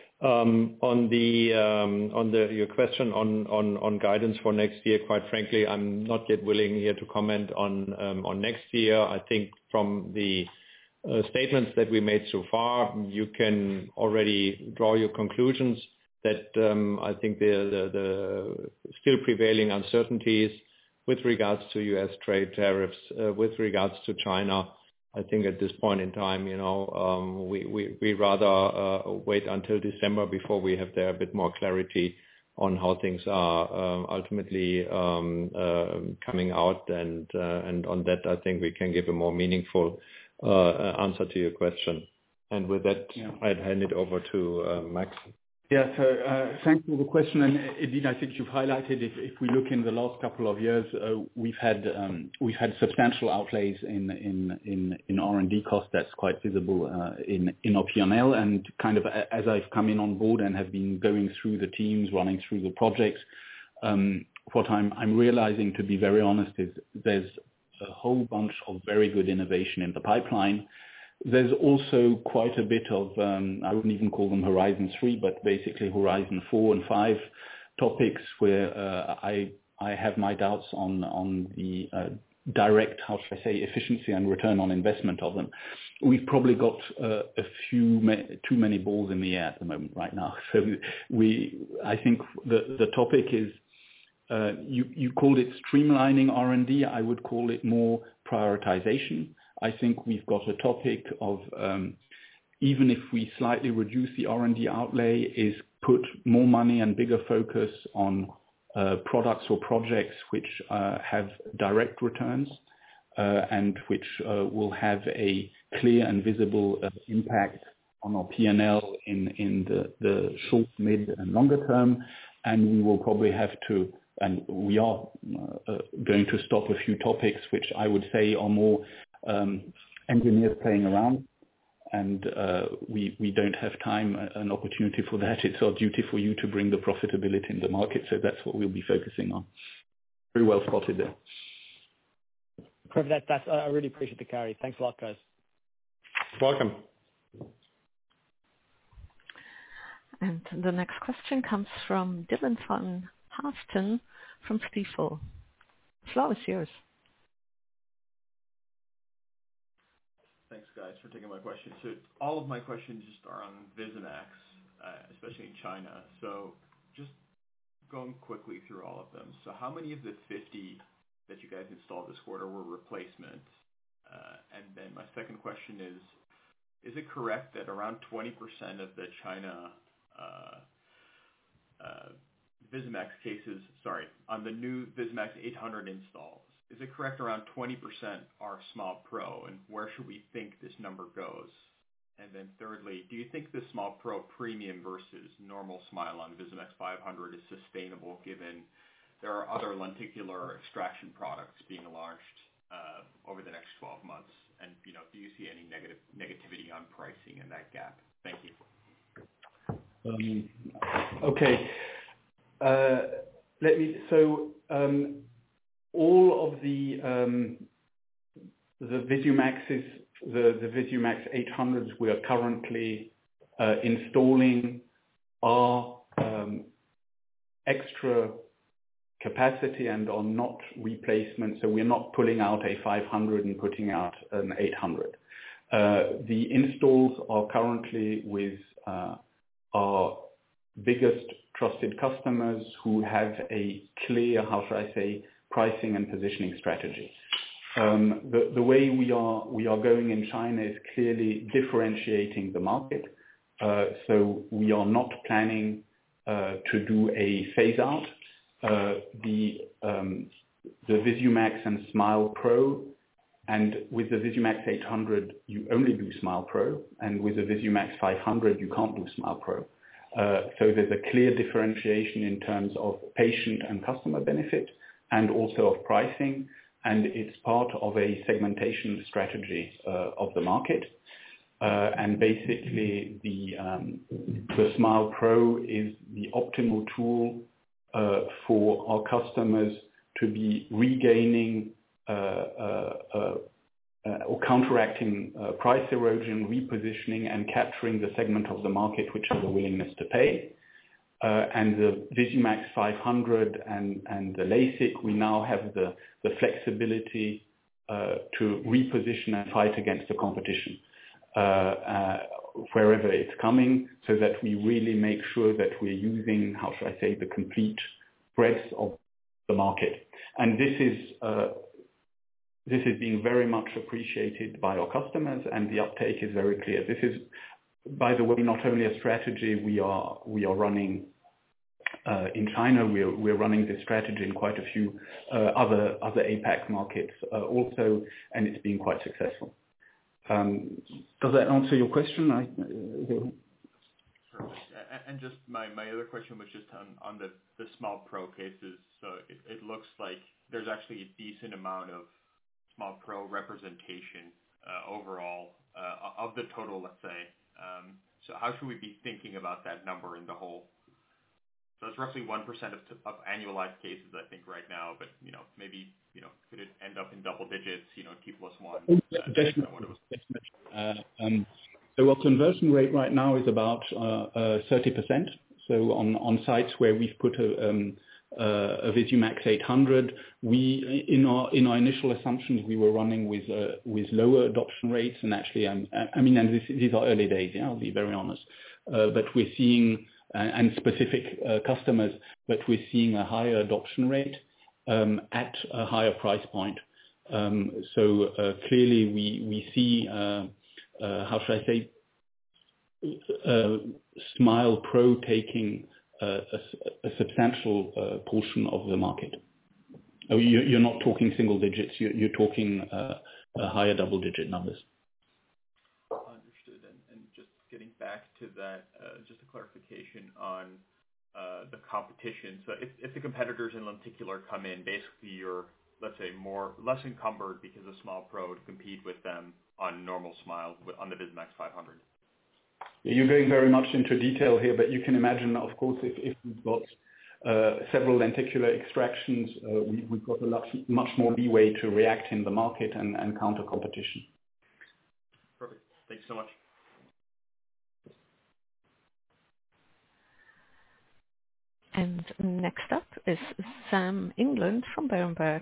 S4: Um, on the um, on the your question on, on, on guidance for next year, quite frankly, I'm not yet willing here to comment on um, on next year. I think from the uh, statements that we made so far, you can already draw your conclusions that um, I think the, the the still prevailing uncertainties with regards to U S trade tariffs, uh, with regards to China, I think at this point in time, you know, um, we, we, we rather uh, wait until December before we have there a bit more clarity on how things are um, ultimately um, uh, coming out. And, uh, and on that, I think we can give a more meaningful uh, answer to your question. And with that, yeah. I'd hand it over to uh, Max.
S3: Yeah, so uh, thanks for the question. And indeed, I think you've highlighted, if, if we look in the last couple of years, uh, we've had um, we've had substantial outlays in in in, in R and D costs. That's quite visible uh, in in our P and L. And kind of as I've come in on board and have been going through the teams, running through the projects, um, what I'm I'm realizing, to be very honest, is there's a whole bunch of very good innovation in the pipeline. There's also quite a bit of, um, I wouldn't even call them Horizon three, but basically Horizon four and five topics where uh, I I have my doubts on on the uh, direct, how should I say, efficiency and return on investment of them. We've probably got uh, a few ma- too many balls in the air at the moment right now. So we, I think the the topic is, uh, you you called it streamlining R and D. I would call it more prioritization. I think we've got a topic of, um, even if we slightly reduce the R and D outlay, is put more money and bigger focus on uh, products or projects which uh, have direct returns uh, and which uh, will have a clear and visible uh, impact on our P and L in, in the, the short, mid and longer term. And we will probably have to, and we are uh, going to stop a few topics which I would say are more Um, engineers playing around, and uh, we we don't have time, uh, an opportunity for that. It's our duty for you to bring the profitability in the market, so that's what we'll be focusing on. Very well spotted there.
S11: Perfect. That, that's, I really appreciate the carry. Thanks a lot, guys.
S4: Welcome.
S1: And the next question comes from Dylan van Haaften from Stifel. The floor is yours.
S12: Thanks, guys, for taking my question. So all of my questions just are on Vizimax, uh, especially in China. So just going quickly through all of them. So how many of the fifty that you guys installed this quarter were replacements? Uh, and then my second question is, is it correct that around twenty percent of the China uh, uh, Vizimax cases, sorry, on the new Vizimax eight hundred installs, is it correct around twenty percent are Smile Pro, and where should we think this number goes? And then thirdly, do you think the Smile Pro premium versus normal Smile on VISUMAX five hundred is sustainable given there are other lenticular extraction products being launched uh, over the next twelve months? And, you know, do you see any negative negativity on pricing in that gap? Thank you.
S3: Um, okay. Uh, let me. So um, all of the um, the VISUMAXes, the the VISUMAX eight hundreds we are currently uh, installing are um, extra capacity and are not replacement. So we're not pulling out a five hundred and putting out an eight hundred. Uh, the installs are currently with uh, our biggest trusted customers who have a clear, how should I say, pricing and positioning strategy. Um, the, the way we are we are going in China is clearly differentiating the market. Uh, so we are not planning uh, to do a phase out. Uh, the um, the VISUMAX and Smile Pro, and with the VISUMAX eight hundred you only do Smile Pro, and with the VISUMAX five hundred you can't do Smile Pro. Uh, so there's a clear differentiation in terms of patient and customer benefit, and also of pricing, and it's part of a segmentation strategy uh, of the market. Uh, and basically, the um, the Smile Pro is the optimal tool uh, for our customers to be regaining uh, uh, uh, uh, or counteracting uh, price erosion, repositioning, and capturing the segment of the market which has a willingness to pay. Uh, and the VISUMAX five hundred and, and the LASIK, we now have the, the flexibility uh, to reposition and fight against the competition uh, uh, wherever it's coming, so that we really make sure that we're using, how should I say, the complete breadth of the market. And this is uh, this is being very much appreciated by our customers, and the uptake is very clear. This is, by the way, not only a strategy we are we are running uh, in China. We're we're running this strategy in quite a few uh, other other APAC markets uh, also, and it's been quite successful. Um, does that answer your question? I, uh,
S12: Sure. And just my, my other question was just on, on the, the Smile Pro cases. So it, it looks like there's actually a decent amount of Smile Pro representation uh, overall uh, of the total, let's say. Um, so how should we be thinking about that number in the whole? So it's roughly one percent of, of annualized cases, I think, right now. But, you know, maybe, you know, could it end up in double digits, you know, T plus one?
S3: Oh, yeah, uh, definitely. definitely. Uh, um, so our conversion rate right now is about uh, uh, thirty percent. So on, on sites where we've put a, um, uh, a VISUMAX eight hundred, we in our in our initial assumptions we were running with uh, with lower adoption rates, and actually, um, I mean, and this, these are early days. Yeah, I'll be very honest. Uh, but we're seeing uh, and specific uh, customers, but we're seeing a higher adoption rate um, at a higher price point. Um, so uh, clearly, we we see. Uh, Uh, how should I say, uh, Smile Pro taking uh, a, a substantial uh, portion of the market. Oh, you, you're not talking single digits, you're, you're talking uh, uh, higher double-digit numbers.
S12: Understood. And, and just getting back to that, uh, just a clarification on uh, the competition. So if, if the competitors in lenticular come in, basically you're, let's say, more less encumbered because of Smile Pro to compete with them on normal Smile on the VISUMAX five hundred.
S3: You're going very much into detail here, but you can imagine, of course, if, if we've got uh, several lenticular extractions, uh, we, we've got a lot, much more leeway to react in the market and, and counter competition.
S12: Perfect. Thanks so much.
S1: And next up is Sam England from Berenberg.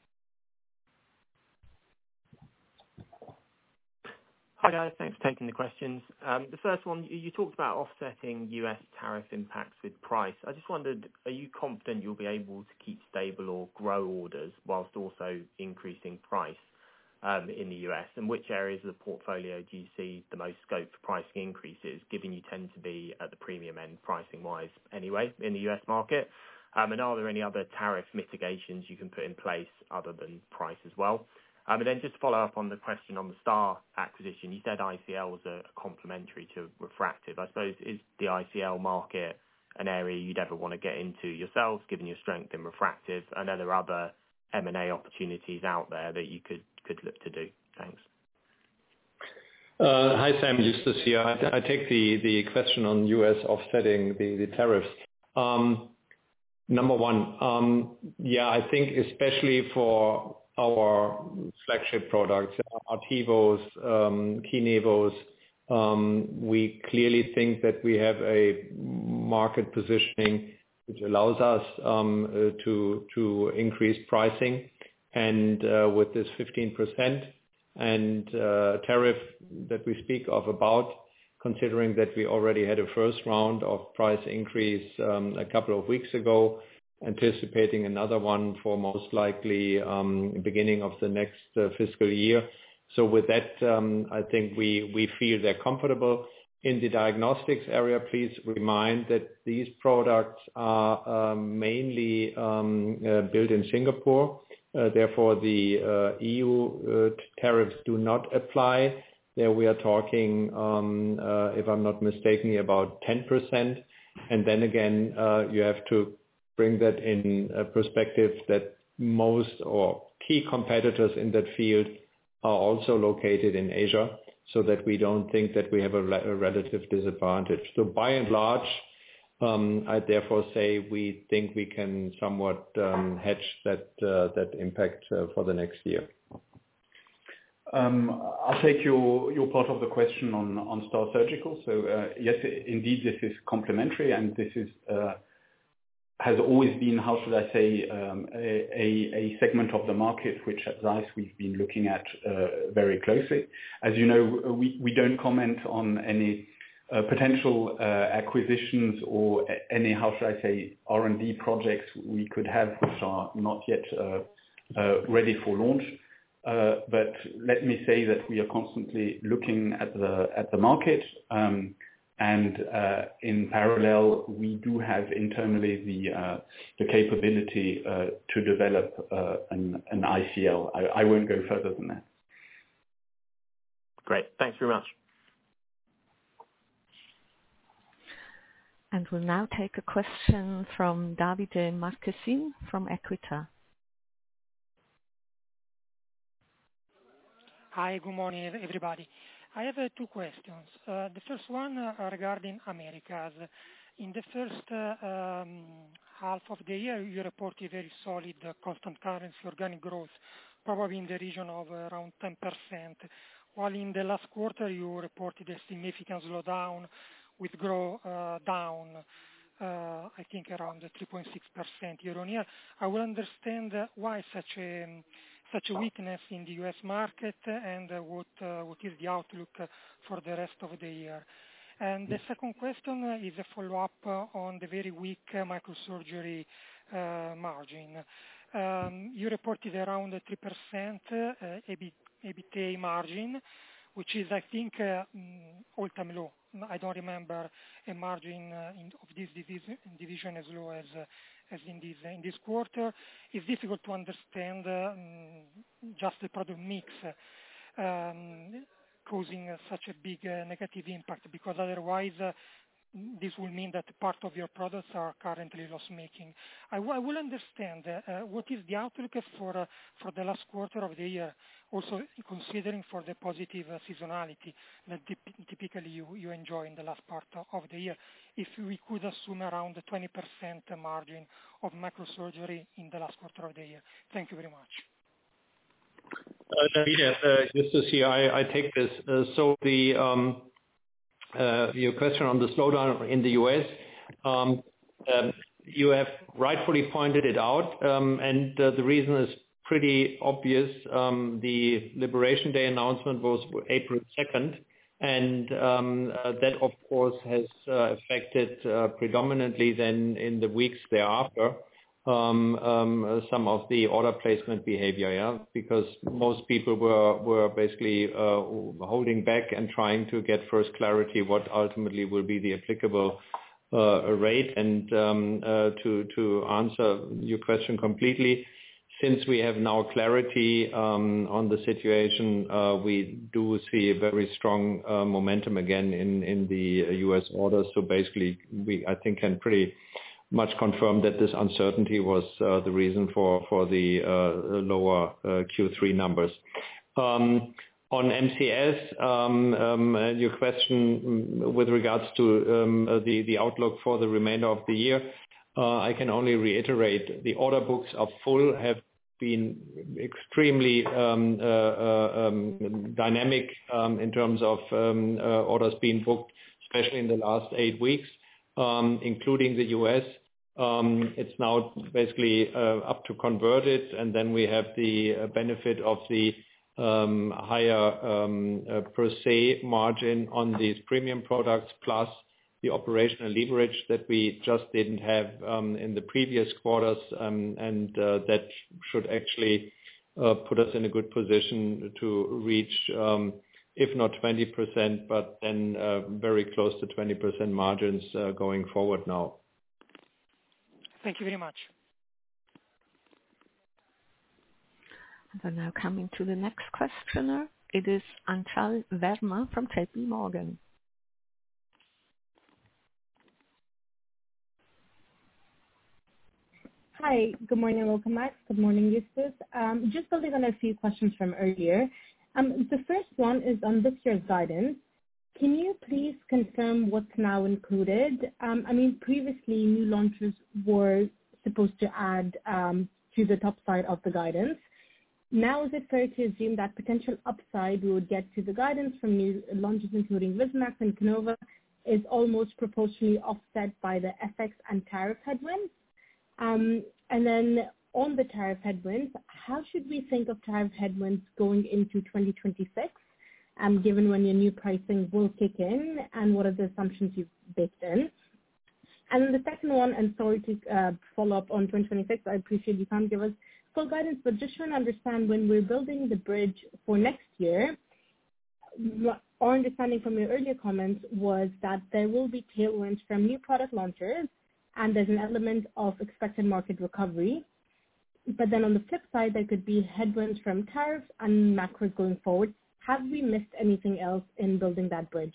S13: Hi guys, thanks for taking the questions. Um, the first one, you, you talked about offsetting U S tariff impacts with price. I just wondered, are you confident you'll be able to keep stable or grow orders whilst also increasing price um, in the U S? And which areas of the portfolio do you see the most scope for pricing increases, given you tend to be at the premium end pricing-wise anyway in the U S market? Um, and are there any other tariff mitigations you can put in place other than price as well? Um, and then just to follow up on the question on the Star acquisition, you said I C L was a, a complementary to refractive. I suppose, is the I C L market an area you'd ever want to get into yourselves, given your strength in refractive? And are there other M and A opportunities out there that you could, could look to do? Thanks.
S4: Uh, hi, Sam. Justus here. I, I take the, the question on U S offsetting the, the tariffs. Um, number one, um, yeah, I think especially for our flagship products, Artivos, um, Kinevos, um, we clearly think that we have a market positioning which allows us um, uh, to to increase pricing, and uh, with this fifteen percent and uh, tariff that we speak of about, considering that we already had a first round of price increase um, a couple of weeks ago, anticipating another one for most likely um, beginning of the next uh, fiscal year. So with that, um, I think we, we feel they're comfortable. In the diagnostics area, please remind that these products are um, mainly um, uh, built in Singapore. Uh, therefore, the uh, E U uh, tariffs do not apply. There we are talking, um, uh, if I'm not mistaken, about ten percent. And then again, uh, you have to bring that in a perspective that most or key competitors in that field are also located in Asia, so that we don't think that we have a, a relative disadvantage. So by and large, um, I therefore say we think we can somewhat um, hedge that uh, that impact uh, for the next year.
S3: Um, I'll take your, your part of the question on, on Star Surgical. So uh, yes, indeed, this is complementary, and this is uh, has always been, how should I say, um, a, a, a segment of the market which at Zeiss we've been looking at uh, very closely. As you know, we, we don't comment on any uh, potential uh, acquisitions or any, how should I say, R and D projects we could have which are not yet uh, uh, ready for launch. Uh, but let me say that we are constantly looking at the at the market. Um, And uh, in parallel, we do have internally the uh, the capability uh, to develop uh, an, an I C L. I, I won't go further than that.
S13: Great. Thanks very much.
S1: And we'll now take a question from Davide Marchesin from Equita.
S14: Hi, good morning, everybody. I have uh, two questions. Uh, the first one uh, regarding Americas. In the first uh, um, half of the year, you reported very solid uh, constant currency organic growth, probably in the region of uh, around ten percent, while in the last quarter you reported a significant slowdown with growth uh, down, uh, I think around three point six percent year on year. I will understand uh, why such a um, such a weakness in the U S market, and uh, what uh, what is the outlook uh, for the rest of the year. And the second question uh, is a follow-up uh, on the very weak uh, microsurgery uh, margin. Um, you reported around three percent uh, EBITDA margin, which is, I think, uh, all-time low. I don't remember a margin uh, in, of this division, division as low as uh, as in this in this quarter. It's difficult to understand uh, just the product mix uh, um, causing uh, such a big uh, negative impact, because otherwise uh, this will mean that part of your products are currently loss-making. I, w- I will understand uh, uh, what is the outlook for uh, for the last quarter of the year, also considering for the positive uh, seasonality that typ- typically you, you enjoy in the last part of the year. If we could assume around the twenty percent margin of microsurgery in the last quarter of the year. Thank you very much.
S4: Uh, David, uh, just to see, I, I take this. Uh, so the um, uh, your question on the slowdown in the U S, um, um, you have rightfully pointed it out, um, and uh, the reason is pretty obvious. Um, the Liberation Day announcement was April second, and um, uh, that, of course, has uh, affected uh, predominantly then in the weeks thereafter um, um, some of the order placement behavior, yeah, because most people were were basically uh, holding back and trying to get first clarity what ultimately will be the applicable uh, rate. And um, uh, to to answer your question completely, since we have now clarity um, on the situation, uh, we do see a very strong uh, momentum again in, in the U S orders. So basically, we I think can pretty much confirm that this uncertainty was uh, the reason for for the uh, lower uh, Q three numbers. Um, on M C S, um, um, your question with regards to um, the the outlook for the remainder of the year, uh, I can only reiterate the order books are full, have been extremely um, uh, uh, um, dynamic um, in terms of um, uh, orders being booked, especially in the last eight weeks, um, including the U S. Um, it's now basically uh, up to convert it, and then we have the uh, benefit of the um, higher um, uh, per se margin on these premium products, plus the operational leverage that we just didn't have um, in the previous quarters, um, and uh, that should actually uh, put us in a good position to reach, um, if not twenty percent, but then uh, very close to twenty percent margins uh, going forward now.
S14: Thank you very much.
S1: And we're now coming to the next questioner. It is Anchal Verma from J P Morgan.
S15: Hi, good morning, welcome, Max. Good morning, Justus. Um, just building on a few questions from earlier. Um, the first one is on this year's guidance. Can you please confirm what's now included? Um, I mean, previously, new launches were supposed to add um, to the top side of the guidance. Now, is it fair to assume that potential upside we would get to the guidance from new launches, including Vismax and Canova, is almost proportionally offset by the F X and tariff headwinds? Um, and then on the tariff headwinds, how should we think of tariff headwinds going into twenty twenty-six, um, given when your new pricing will kick in, and what are the assumptions you've baked in? And then the second one, and sorry to uh, follow up on twenty twenty-six, I appreciate you can't give us full guidance, but just trying to understand when we're building the bridge for next year, our understanding from your earlier comments was that there will be tailwinds from new product launches, and there's an element of expected market recovery. But then on the flip side, there could be headwinds from tariffs and macros going forward. Have we missed anything else in building that bridge?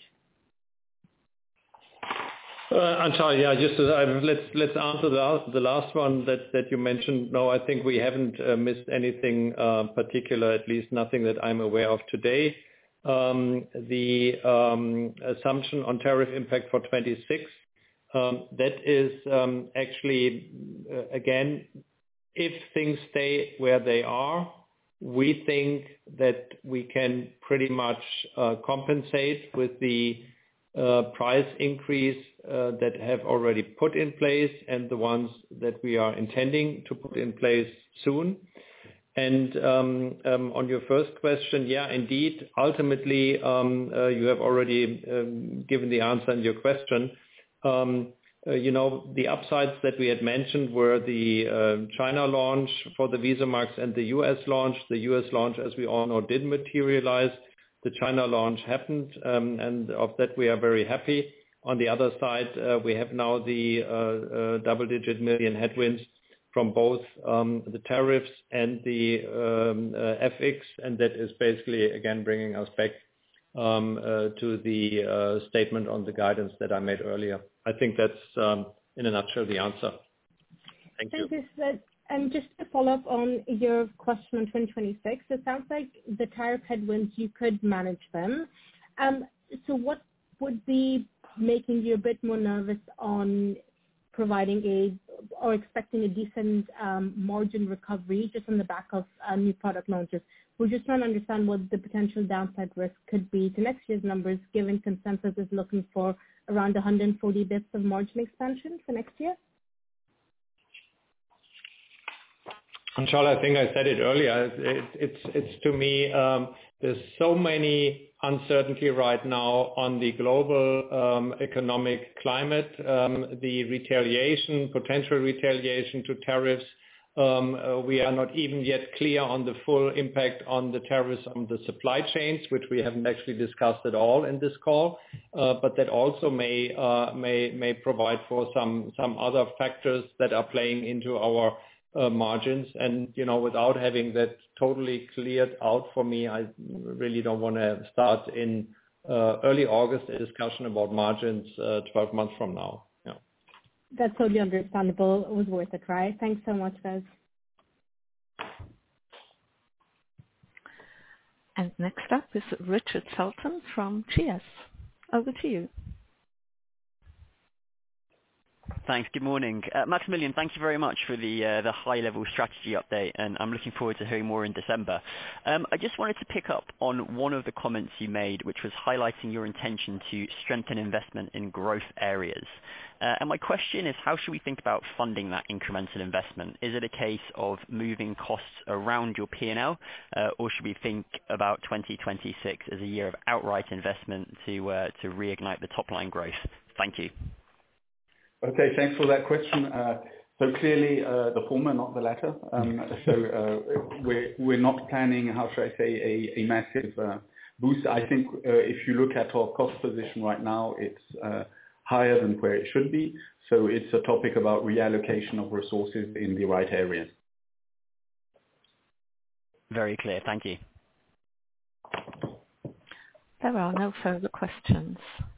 S4: Uh, Anchal, yeah, just uh, let's let's answer the, the last one that, that you mentioned. No, I think we haven't uh, missed anything uh, particular, at least nothing that I'm aware of today. Um, the um, assumption on tariff impact for twenty-six, Um, that is um, actually, uh, again, if things stay where they are, we think that we can pretty much uh, compensate with the uh, price increase uh, that have already put in place and the ones that we are intending to put in place soon. And um, um, on your first question, yeah, indeed, ultimately, um, uh, you have already um, given the answer in your question. Um, uh, you know, the upsides that we had mentioned were the uh, China launch for the VISUMAX and the U S launch. The U S launch, as we all know, did materialize. The China launch happened, um, and of that we are very happy. On the other side, uh, we have now the uh, uh, double-digit million headwinds from both um, the tariffs and the um, uh, F X, and that is basically, again, bringing us back um, uh, to the uh, statement on the guidance that I made earlier. I think that's, um, in a nutshell, the answer. Thank you.
S15: Thank you, Sir. And just to follow up on your question on twenty twenty-six, it sounds like the tariff headwinds, you could manage them. Um, so what would be making you a bit more nervous on providing a or expecting a decent um, margin recovery just on the back of uh, new product launches? We're just trying to understand what the potential downside risk could be to next year's numbers, given consensus is looking for around one hundred forty bits of margin expansion for next year.
S4: Anchal, I think I said it earlier. It, it's, it's to me, um, there's so many uncertainty right now on the global um, economic climate, um, the retaliation, potential retaliation to tariffs. Um, uh, we are not even yet clear on the full impact on the tariffs on the supply chains, which we haven't actually discussed at all in this call. Uh, but that also may uh, may may provide for some some other factors that are playing into our uh, margins. And, you know, without having that totally cleared out for me, I really don't want to start in uh, early August a discussion about margins uh, twelve months from now. Yeah.
S15: That's totally understandable. It was worth it, right? Thanks so much, guys.
S1: And next up is Richard Felton from G S. Over to you.
S16: Thanks. Good morning. Uh, Maximilian, thank you very much for the uh, the high-level strategy update, and I'm looking forward to hearing more in December. Um, I just wanted to pick up on one of the comments you made, which was highlighting your intention to strengthen investment in growth areas. Uh, and my question is, how should we think about funding that incremental investment? Is it a case of moving costs around your P and L, uh, or should we think about twenty twenty-six as a year of outright investment to uh, to reignite the top-line growth? Thank you.
S3: Okay, thanks for that question. Uh, so clearly uh, the former, not the latter. Um, so uh, we're, we're not planning, how should I say, a, a massive uh, boost. I think uh, if you look at our cost position right now, it's uh, higher than where it should be. So it's a topic about reallocation of resources in the right areas.
S16: Very clear. Thank you.
S1: There are no further questions.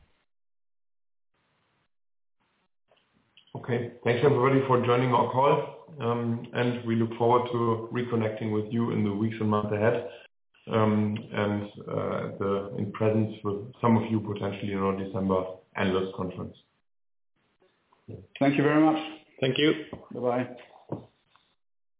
S2: Okay. Thanks everybody for joining our call, um, and we look forward to reconnecting with you in the weeks and months ahead, um, and uh, the, in presence with some of you potentially in our December analyst conference.
S3: Thank you very much.
S4: Thank you.
S3: Bye-bye.